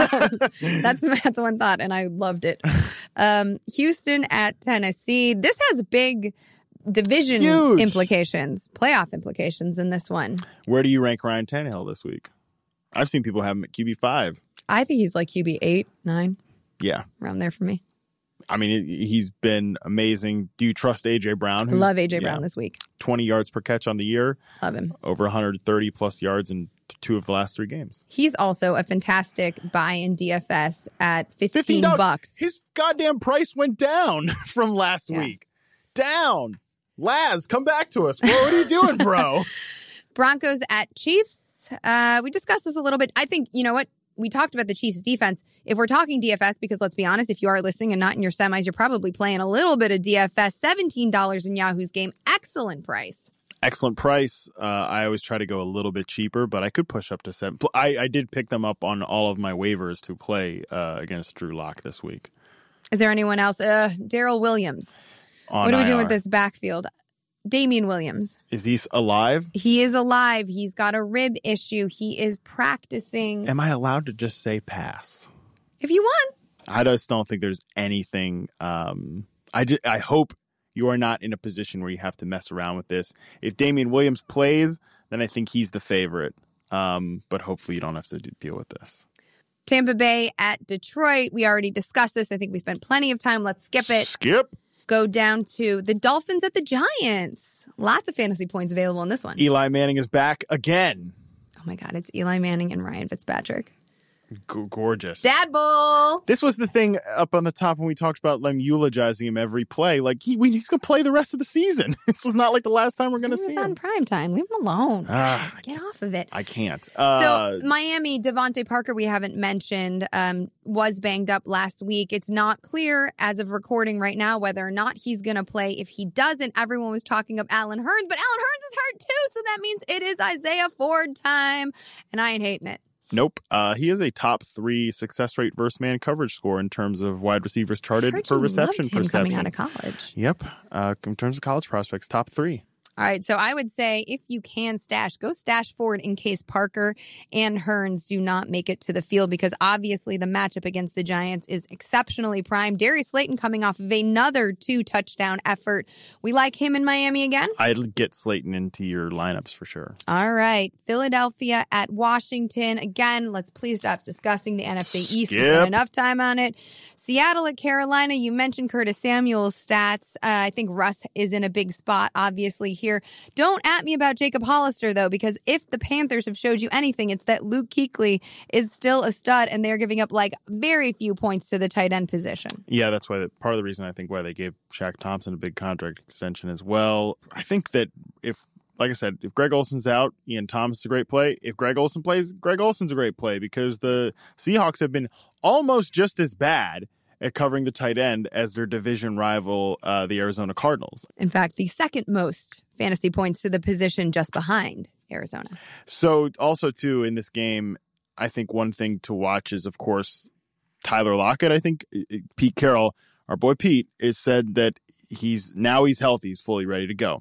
that's that's one thought, and I loved it. Um, Houston at Tennessee. This has big division Huge. implications, playoff implications in this one. Where do you rank Ryan Tannehill this week? I've seen people have him at Q B five. I think he's like Q B eight, nine. Yeah. Around there for me. I mean, he's been amazing. Do you trust A J. Brown? I love A J. Brown yeah, this week. twenty yards per catch on the year. Love him. Over one hundred thirty plus yards in two of the last three games. He's also a fantastic buy in D F S at fifteen bucks. His goddamn price went down from last yeah. week. Down. Laz, come back to us. Bro, what are you doing, bro? Broncos at Chiefs. Uh, we discussed this a little bit. I think, you know what? We talked about the Chiefs defense. If we're talking D F S, because let's be honest, if you are listening and not in your semis, you're probably playing a little bit of D F S. seventeen dollars in Yahoo's game. Excellent price. Excellent price. Uh, I always try to go a little bit cheaper, but I could push up to seven. I, I did pick them up on all of my waivers to play uh, against Drew Lock this week. Is there anyone else? Uh, Darrell Williams. On what are we I R. doing with this backfield? Damian Williams. Is he alive? He is alive. He's got a rib issue. He is practicing. Am I allowed to just say pass? If you want. I just don't think there's anything. Um, I, just, I hope you are not in a position where you have to mess around with this. If Damian Williams plays, then I think he's the favorite. Um, but hopefully you don't have to deal with this. Tampa Bay at Detroit. We already discussed this. I think we spent plenty of time. Let's skip it. Skip. Go down to the Dolphins at the Giants. Lots of fantasy points available in this one. Eli Manning is back again. Oh my God, it's Eli Manning and Ryan Fitzpatrick. G- gorgeous. Dad Bull. This was the thing up on the top when we talked about them eulogizing him every play. Like, he, he's going to play the rest of the season. This was not like the last time we're going to see him. It's on prime time. Leave him alone. Ah, Get off of it. I can't. Uh, so, Miami, Devontae Parker, we haven't mentioned, um, was banged up last week. It's not clear as of recording right now whether or not he's going to play. If he doesn't, everyone was talking of Allen Hurns, but Allen Hurns is hurt too. So that means it is Isaiah Ford time. And I ain't hating it. Nope. Uh, he is a top three success rate versus man coverage score in terms of wide receivers charted I heard for you reception loved him perception. Coming out of college. Yep. Uh, in terms of college prospects, top three. All right, so I would say if you can stash, go stash Ford in case Parker and Hurns do not make it to the field, because obviously the matchup against the Giants is exceptionally prime. Darius Slayton coming off of another two-touchdown effort. We like him in Miami again? I'd get Slayton into your lineups for sure. All right, Philadelphia at Washington. Again, let's please stop discussing the N F C East. We spent enough time on it. Seattle at Carolina. You mentioned Curtis Samuel's stats. Uh, I think Russ is in a big spot, obviously, here. Don't at me about Jacob Hollister, though, because if the Panthers have showed you anything, it's that Luke Kuechly is still a stud, and they're giving up, like, very few points to the tight end position. Yeah, that's why part of the reason I think why they gave Shaq Thompson a big contract extension as well. I think that if, like I said, if Greg Olson's out, Ian Thomas is a great play. If Greg Olson plays, Greg Olson's a great play, because the Seahawks have been almost just as bad at covering the tight end as their division rival, uh, the Arizona Cardinals. In fact, the second most fantasy points to the position just behind Arizona. So also, too, in this game, I think one thing to watch is, of course, Tyler Lockett. I think Pete Carroll, our boy Pete, has said that he's now he's healthy. He's fully ready to go.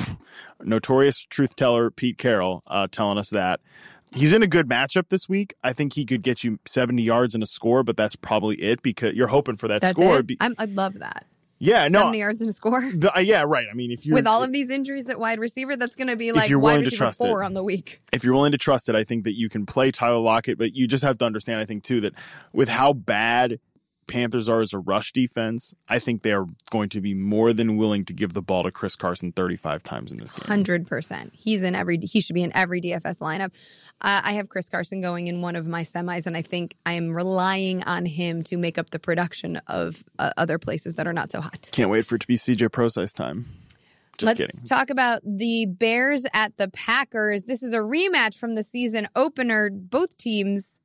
Notorious truth teller Pete Carroll uh, telling us that. He's in a good matchup this week. I think he could get you seventy yards and a score, but that's probably it, because you're hoping for that that's score. It? I'm, I'd love that. Yeah, no. seventy yards and a score? The, uh, yeah, right. I mean, if you with all of these injuries at wide receiver, that's going to be like wide receiver four it, on the week. If you're willing to trust it, I think that you can play Tyler Lockett, but you just have to understand, I think, too, that with how bad Panthers are as a rush defense, I think they are going to be more than willing to give the ball to Chris Carson thirty-five times in this game. one hundred percent. He's in every, he should be in every D F S lineup. Uh, I have Chris Carson going in one of my semis, and I think I am relying on him to make up the production of uh, other places that are not so hot. Can't wait for it to be C J Pro-size time. Just Let's kidding. talk about the Bears at the Packers. This is a rematch from the season opener. Both teams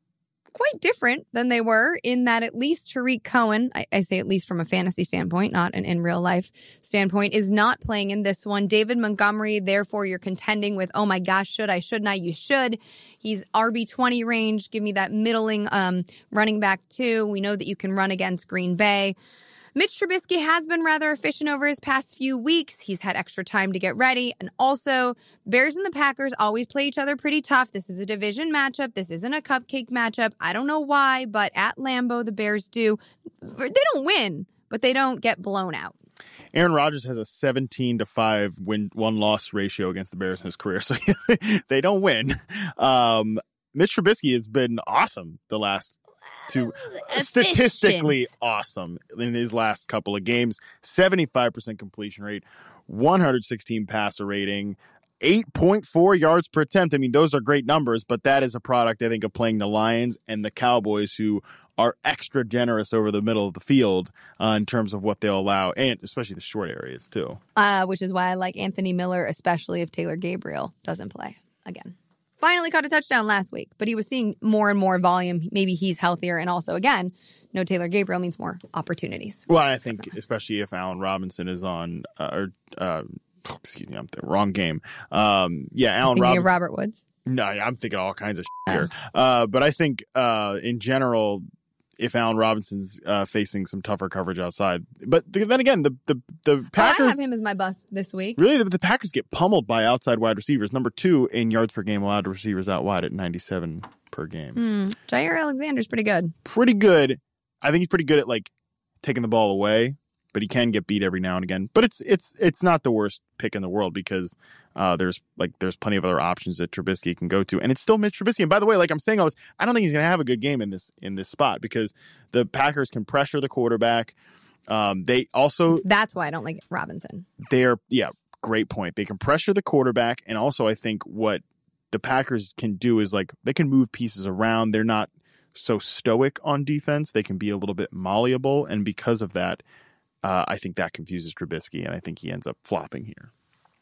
quite different than they were in that at least Tariq Cohen, I, I say at least from a fantasy standpoint, not an in real life standpoint, is not playing in this one. David Montgomery, therefore you're contending with, oh my gosh, should I, shouldn't I? You should. He's R B twenty range. Give me that middling um, running back too. We know that you can run against Green Bay. Mitch Trubisky has been rather efficient over his past few weeks. He's had extra time to get ready. And also, Bears and the Packers always play each other pretty tough. This is a division matchup. This isn't a cupcake matchup. I don't know why, but at Lambeau, the Bears do. They don't win, but they don't get blown out. Aaron Rodgers has a seventeen to five win one loss ratio against the Bears in his career, so they don't win. Um, Mitch Trubisky has been awesome the last two, Efficient. statistically awesome in his last couple of games. seventy-five percent completion rate, one hundred sixteen passer rating, eight point four yards per attempt. I mean, those are great numbers, but that is a product, I think, of playing the Lions and the Cowboys, who are extra generous over the middle of the field uh, in terms of what they'll allow, and especially the short areas, too. Uh, which is why I like Anthony Miller, especially if Taylor Gabriel doesn't play again. Finally caught a touchdown last week, but he was seeing more and more volume. Maybe he's healthier. And also, again, no Taylor Gabriel means more opportunities. Well, I think especially if Allen Robinson is on, uh, or uh, excuse me, I'm the wrong game. Um, yeah, Allen Thinking Robinson. of Robert Woods? No, I'm thinking all kinds of shit here. Uh, but I think uh, in general, if Allen Robinson's uh, facing some tougher coverage outside. But th- then again, the the, the Packers... Well, I have him as my bust this week. Really, the, the Packers get pummeled by outside wide receivers. Number two in yards per game allowed to receivers out wide at ninety-seven per game. Hmm. Jair Alexander's pretty good. Pretty good. I think he's pretty good at, like, taking the ball away, but he can get beat every now and again. But it's it's it's not the worst pick in the world because uh, there's like there's plenty of other options that Trubisky can go to, and it's still Mitch Trubisky. And by the way, like I'm saying all this, I don't think he's going to have a good game in this in this spot because the Packers can pressure the quarterback. Um, they also that's why I don't like Robinson. They're yeah, great point. They can pressure the quarterback, and also I think what the Packers can do is like they can move pieces around. They're not so stoic on defense. They can be a little bit malleable, and because of that. Uh, I think that confuses Trubisky, and I think he ends up flopping here.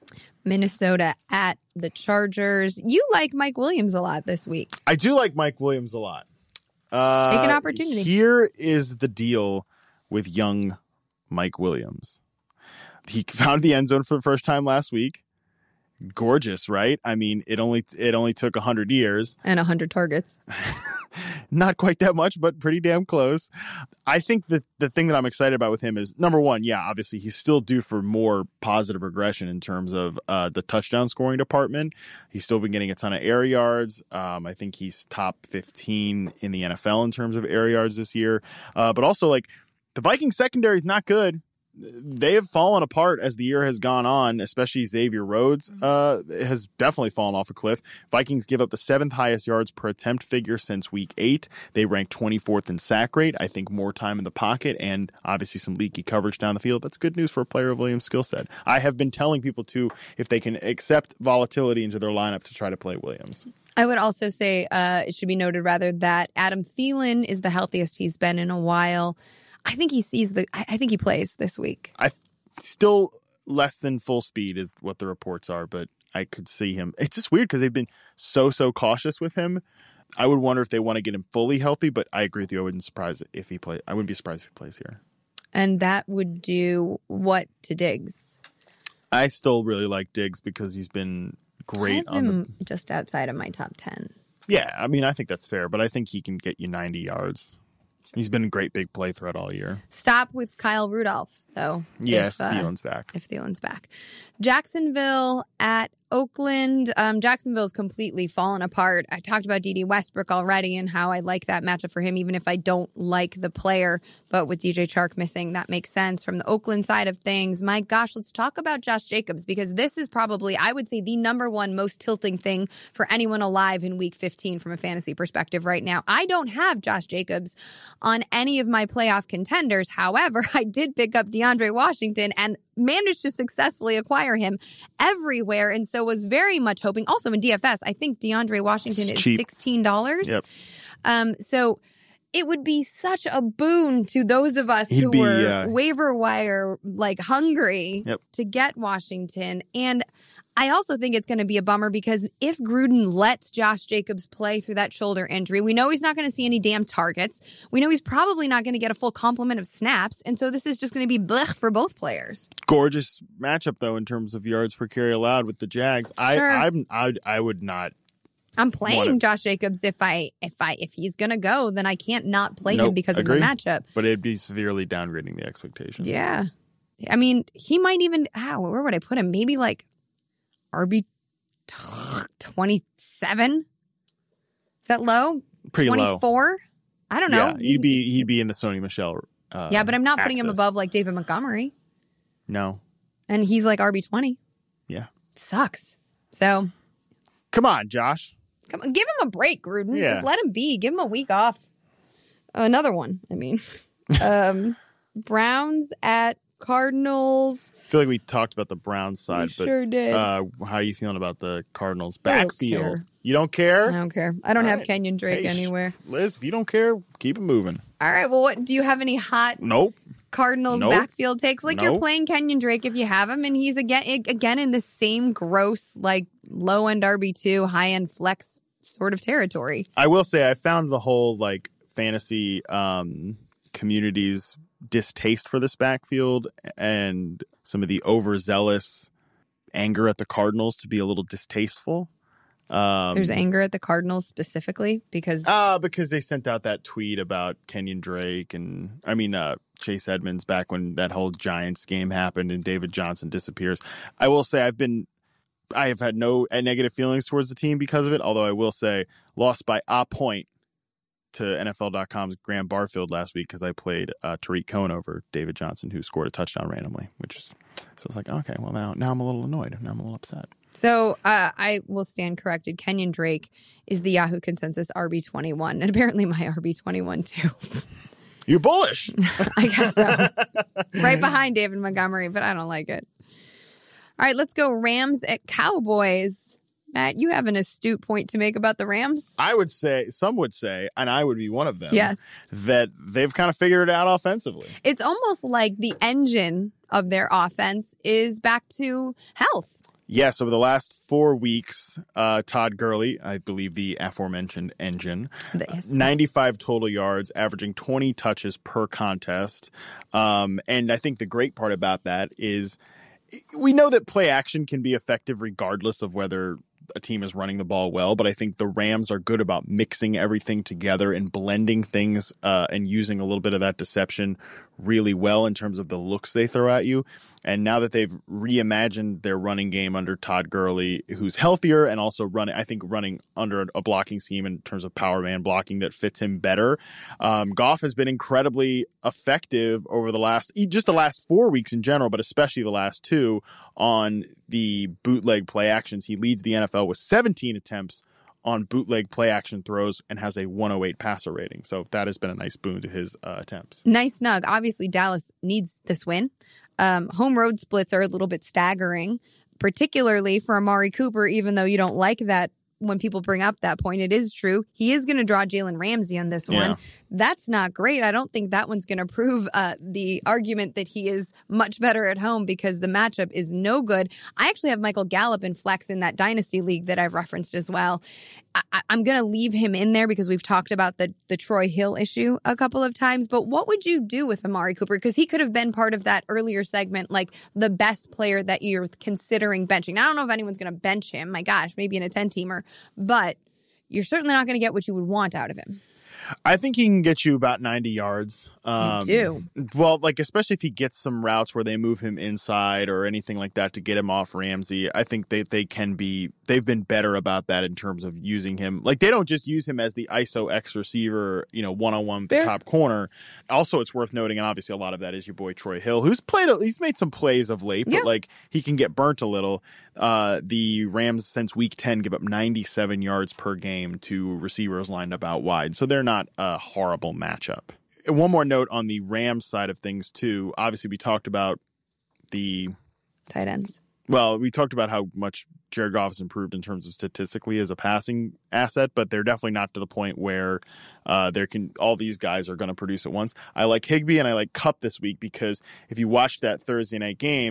Minnesota at the Chargers. You like Mike Williams a lot this week. I do like Mike Williams a lot. Uh, Take an opportunity. Here is the deal with young Mike Williams. He found the end zone for the first time last week. Gorgeous, right? I mean, it only it only took one hundred years. And one hundred targets. Not quite that much, but pretty damn close. I think that the thing that I'm excited about with him is, number one, yeah, obviously he's still due for more positive regression in terms of uh, the touchdown scoring department. He's still been getting a ton of air yards. Um, I think he's top fifteen in the N F L in terms of air yards this year. Uh, but also, like, the Vikings secondary is not good. They have fallen apart as the year has gone on, especially Xavier Rhodes uh, has definitely fallen off a cliff. Vikings give up the seventh highest yards per attempt figure since week eight. They rank twenty-fourth in sack rate. I think more time in the pocket and obviously some leaky coverage down the field. That's good news for a player of Williams' skill set. I have been telling people to, if they can accept volatility into their lineup, to try to play Williams. I would also say uh, it should be noted rather that Adam Thielen is the healthiest he's been in a while. I think he sees the. I think he plays this week. I still less than full speed is what the reports are, but I could see him. It's just weird because they've been so so cautious with him. I would wonder if they want to get him fully healthy, but I agree with you. I wouldn't surprise if he play. I wouldn't be surprised if he plays here. And that would do what to Diggs? I still really like Diggs because he's been great I have on him the. just outside of my top ten. Yeah, I mean, I think that's fair, but I think he can get you ninety yards. He's been a great big play threat all year. Stop with Kyle Rudolph, though. Yeah, if, if uh, Thielen's back. If Thielen's back. Jacksonville at Oakland. Um, Jacksonville's completely fallen apart. I talked about D D Westbrook already and how I like that matchup for him, even if I don't like the player. But with D J Chark missing, that makes sense. From the Oakland side of things, my gosh, let's talk about Josh Jacobs, because this is probably, I would say, the number one most tilting thing for anyone alive in week fifteen from a fantasy perspective right now. I don't have Josh Jacobs on any of my playoff contenders. However, I did pick up DeAndre Washington and managed to successfully acquire him everywhere, and so was very much hoping. Also in D F S, I think DeAndre Washington It's is cheap. sixteen dollars. Yep. Um, so it would be such a boon to those of us He'd who be, were uh, waiver wire like hungry Yep. to get Washington. And I also think it's going to be a bummer because if Gruden lets Josh Jacobs play through that shoulder injury, we know he's not going to see any damn targets. We know he's probably not going to get a full complement of snaps. And so this is just going to be blech for both players. Gorgeous matchup, though, in terms of yards per carry allowed with the Jags. Sure. I, I'm, I, I would not. I'm playing wanna... Josh Jacobs if I if I if he's going to go, then I can't not play nope, him because agree. of the matchup. But it'd be severely downgrading the expectations. Yeah. I mean, he might even, how, where would I put him? Maybe like R B twenty-seven? Is that low? Pretty low. twenty-four? I don't know. Yeah, he'd be, he'd be in the Sony Michel uh, Yeah, but I'm not putting access. him above like David Montgomery. No. And he's like R B twenty. Yeah. Sucks. So. Come on, Josh. Come on, give him a break, Gruden. Yeah. Just let him be. Give him a week off. Another one, I mean. um, Browns at Cardinals. I feel like we talked about the Browns side, We but sure did. Uh, how are you feeling about the Cardinals I don't backfield? care. You don't care? I don't care. I don't All have right. Kenyon Drake Hey, sh- anywhere. Liz, if you don't care, keep it moving. All right. Well, what do you have any hot Nope. Cardinals Nope. backfield takes? Like you're Nope. playing Kenyon Drake if you have him, and he's again again in the same gross like low end R B two, high end flex sort of territory. I will say I found the whole like fantasy um, community's distaste for this backfield and some of the overzealous anger at the Cardinals to be a little distasteful. Um, There's anger at the Cardinals specifically because Uh, because they sent out that tweet about Kenyon Drake and, I mean, uh, Chase Edmonds back when that whole Giants game happened and David Johnson disappears. I will say I've been, I have had no negative feelings towards the team because of it, although I will say lost by a point to N F L dot com's Graham Barfield last week because I played uh, Tariq Cohen over David Johnson, who scored a touchdown randomly, which is, so it's like, okay, well, now, now I'm a little annoyed. Now I'm a little upset. So uh, I will stand corrected. Kenyon Drake is the Yahoo consensus R B twenty-one, and apparently my R B twenty-one too. You're bullish. I guess so. Right behind David Montgomery, but I don't like it. All right, let's go Rams at Cowboys. Matt, you have an astute point to make about the Rams. I would say, some would say, and I would be one of them, Yes. that they've kind of figured it out offensively. It's almost like the engine of their offense is back to health. Yes, over the last four weeks, uh, Todd Gurley, I believe the aforementioned engine, Yes. ninety-five total yards, averaging twenty touches per contest. Um, and I think the great part about that is we know that play action can be effective regardless of whether a team is running the ball well, but I think the Rams are good about mixing everything together and blending things uh, and using a little bit of that deception really well in terms of the looks they throw at you. And now that they've reimagined their running game under Todd Gurley, who's healthier and also running, I think running under a blocking scheme in terms of power man blocking that fits him better. Um, Goff has been incredibly effective over the last, just the last four weeks in general, but especially the last two on the bootleg play actions. He leads the N F L with seventeen attempts on bootleg play action throws and has a one oh eight passer rating. So that has been a nice boon to his uh, attempts. Nice snug. Obviously, Dallas needs this win. Um, home road splits are a little bit staggering, particularly for Amari Cooper, even though you don't like that when people bring up that point. It is true. He is going to draw Jalen Ramsey on this Yeah. one. That's not great. I don't think that one's going to prove uh, the argument that he is much better at home because the matchup is no good. I actually have Michael Gallup in flex in that dynasty league that I've referenced as well. I- I'm going to leave him in there because we've talked about the, the Troy Hill issue a couple of times. But what would you do with Amari Cooper? Because he could have been part of that earlier segment, like the best player that you're considering benching. Now, I don't know if anyone's going to bench him. My gosh, maybe in a ten-teamer. But you're certainly not going to get what you would want out of him. I think he can get you about ninety yards. Um, do? Well, like, especially if he gets some routes where they move him inside or anything like that to get him off Ramsey. I think they, they can be, they've been better about that in terms of using him. Like, they don't just use him as the I S O X receiver, you know, one-on-one Fair. top corner. Also, it's worth noting, and obviously a lot of that is your boy Troy Hill, who's played, a, he's made some plays of late, but Yeah. like, he can get burnt a little. Uh, the Rams since week ten give up ninety-seven yards per game to receivers lined up out wide. So they're not a horrible matchup. And one more note on the Rams side of things too. Obviously we talked about the, Tight ends. well, we talked about how much Jared Goff has improved in terms of statistically as a passing asset, but they're definitely not to the point where uh, there can all these guys are going to produce at once. I like Higbee and I like Kupp this week because if you watch that Thursday night game,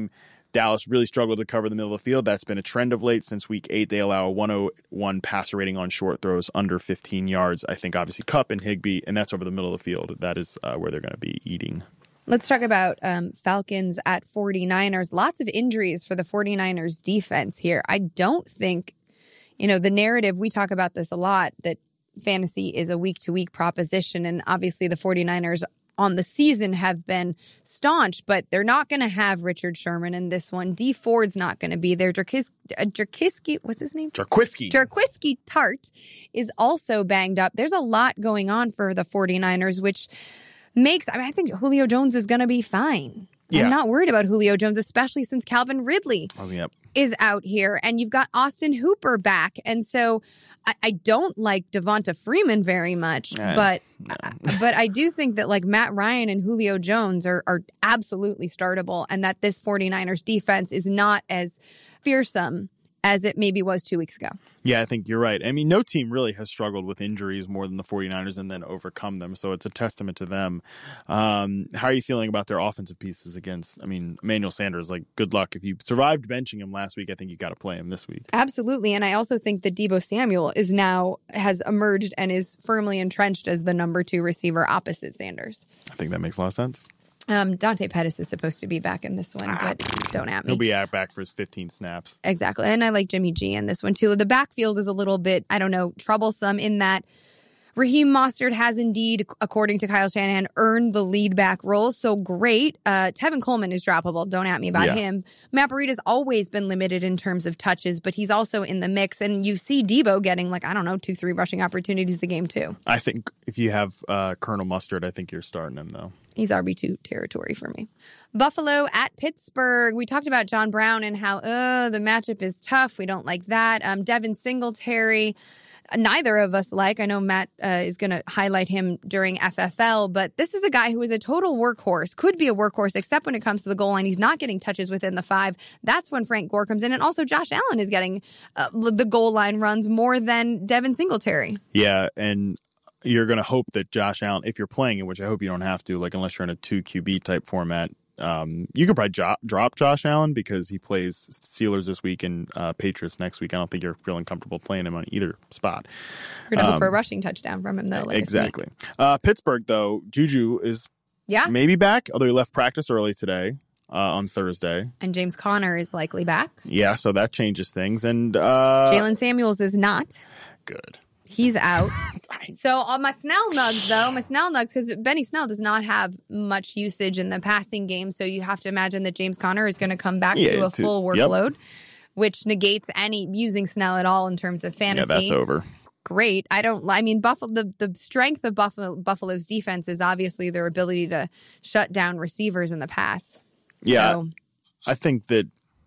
Dallas really struggled to cover the middle of the field. That's been a trend of late. Since week eight, they allow a one oh one passer rating on short throws under fifteen yards. I think obviously Kupp and Higbee, and that's over the middle of the field. That is uh, where they're going to be eating. Let's talk about um, Falcons at 49ers. Lots of injuries for the 49ers defense here. I don't think, you know, the narrative, we talk about this a lot, that fantasy is a week-to-week proposition, and obviously the 49ers on the season have been staunch, but they're not going to have Richard Sherman in this one. D Ford's not going to be there. Jarkis, uh, Jarkiski, what's his name? Jarquiski. Jarquiski Tart is also banged up. There's a lot going on for the 49ers, which makes, I mean, I think Julio Jones is going to be fine. Yeah. I'm not worried about Julio Jones, especially since Calvin Ridley oh, yep. is out here, and you've got Austin Hooper back. And so I, I don't like Devonta Freeman very much, uh, but no. but I do think that like Matt Ryan and Julio Jones are, are absolutely startable, and that this 49ers defense is not as fearsome as it maybe was two weeks ago. Yeah, I think you're right. I mean, no team really has struggled with injuries more than the 49ers and then overcome them. So it's a testament to them. Um, how are you feeling about their offensive pieces against, I mean, Emmanuel Sanders? Like, good luck. If you survived benching him last week, I think you got to play him this week. Absolutely. And I also think that Deebo Samuel is now, has emerged and is firmly entrenched as the number two receiver opposite Sanders. I think that makes a lot of sense. Um, Dante Pettis is supposed to be back in this one, but don't at me. He'll be back for his fifteen snaps. Exactly. And I like Jimmy G in this one, too. The backfield is a little bit, I don't know, troublesome in that Raheem Mostert has indeed, according to Kyle Shanahan, earned the lead back role. So great. Uh, Tevin Coleman is droppable. Don't at me about yeah. him. Matt Breida always been limited in terms of touches, but he's also in the mix. And you see Deebo getting like, I don't know, two, three rushing opportunities a game, too. I think if you have uh, Colonel Mustard, I think you're starting him, though. He's R B two territory for me. Buffalo at Pittsburgh. We talked about John Brown and how, uh, the matchup is tough. We don't like that. Um, Devin Singletary, neither of us like. I know Matt uh, is going to highlight him during F F L, but this is a guy who is a total workhorse, could be a workhorse, except when it comes to the goal line. He's not getting touches within the five. That's when Frank Gore comes in. And also Josh Allen is getting uh, the goal line runs more than Devin Singletary. Yeah, and you're going to hope that Josh Allen, if you're playing it, which I hope you don't have to, like unless you're in a two Q B type format, um, you could probably jo- drop Josh Allen because he plays Steelers this week and uh, Patriots next week. I don't think you're feeling comfortable playing him on either spot. We're going to um, hope for a rushing touchdown from him, though. Exactly. Uh, Pittsburgh, though, Juju is yeah. maybe back, although he left practice early today. Uh, on Thursday. And James Conner is likely back. Yeah, so that changes things. And uh, Jalen Samuels is not. Good. He's out. So on my Snell nugs, though, my Snell nugs, because Benny Snell does not have much usage in the passing game, so you have to imagine that James Conner is going to come back yeah, to a to, full workload, yep. which negates any using Snell at all in terms of fantasy. Yeah, that's over. Great. I don't, I mean, Buffalo, the, the strength of Buffalo, Buffalo's defense is obviously their ability to shut down receivers in the pass. Yeah. So, I think that,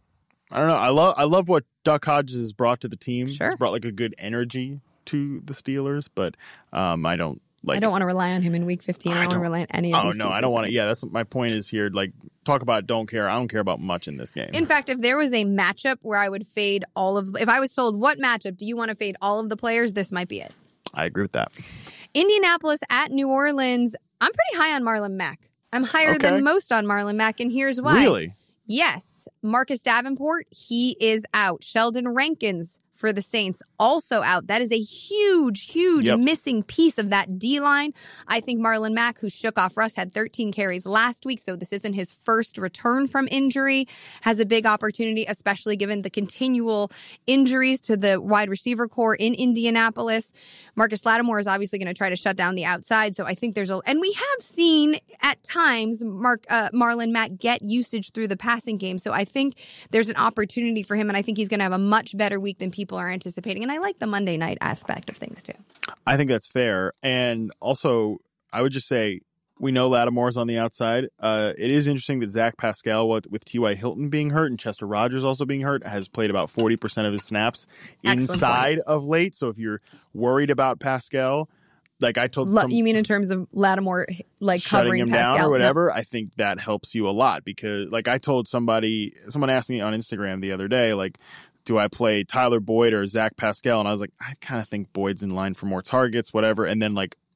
I don't know, I love I love what Duck Hodges has brought to the team. Sure. He's brought like a good energy to the Steelers, but um, I don't like. I don't want to rely on him in week fifteen. I, I don't want to rely on any of oh, these no, I don't want to. Yeah, that's what my point is here. Like, talk about don't care. I don't care about much in this game. In fact, if there was a matchup where I would fade all of, if I was told what matchup do you want to fade all of the players, this might be it. I agree with that. Indianapolis at New Orleans. I'm pretty high on Marlon Mack. I'm higher okay. than most on Marlon Mack, and here's why. Really? Yes. Marcus Davenport, he is out. Sheldon Rankins for the Saints, also out. That is a huge, huge yep. missing piece of that D-line. I think Marlon Mack, who shook off Russ, had thirteen carries last week, so this isn't his first return from injury, has a big opportunity, especially given the continual injuries to the wide receiver core in Indianapolis. Marcus Lattimore is obviously going to try to shut down the outside, so I think there's a... And we have seen, at times, Mark uh, Marlon Mack get usage through the passing game, so I think there's an opportunity for him, and I think he's going to have a much better week than people are anticipating. And I like the Monday night aspect of things too. I think that's fair. And also, I would just say, we know Lattimore's on the outside. Uh, it is interesting that Zach Pascal, with, with T Y. Hilton being hurt and Chester Rogers also being hurt, has played about forty percent of his snaps inside of late. So if you're worried about Pascal, like I told L- some, you mean in terms of Lattimore like shutting covering him Pascal down or whatever, no. I think that helps you a lot because like I told somebody, someone asked me on Instagram the other day, like, do I play Tyler Boyd or Zach Pascal? And I was like, I kind of think Boyd's in line for more targets, whatever. And then like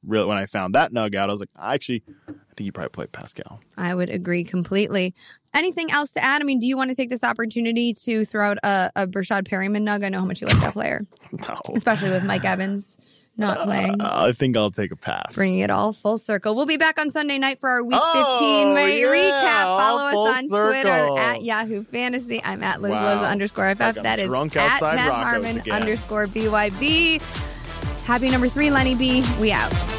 really when I found that nug out, I was like, actually, I think you probably play Pascal. I would agree completely. Anything else to add? I mean, do you want to take this opportunity to throw out a, a Brashad Perryman nug? I know how much you like that player. No. Especially with Mike Evans not playing. Uh, I think I'll take a pass. Bringing it all full circle. We'll be back on Sunday night for our Week oh, fifteen May yeah, recap. Follow us on circle. Twitter at Yahoo Fantasy. I'm at Liz wow. Loza underscore F F. Like that is drunk at outside Matt Rocco's Harmon again. underscore B Y B. Happy number three, Lenny B. We out.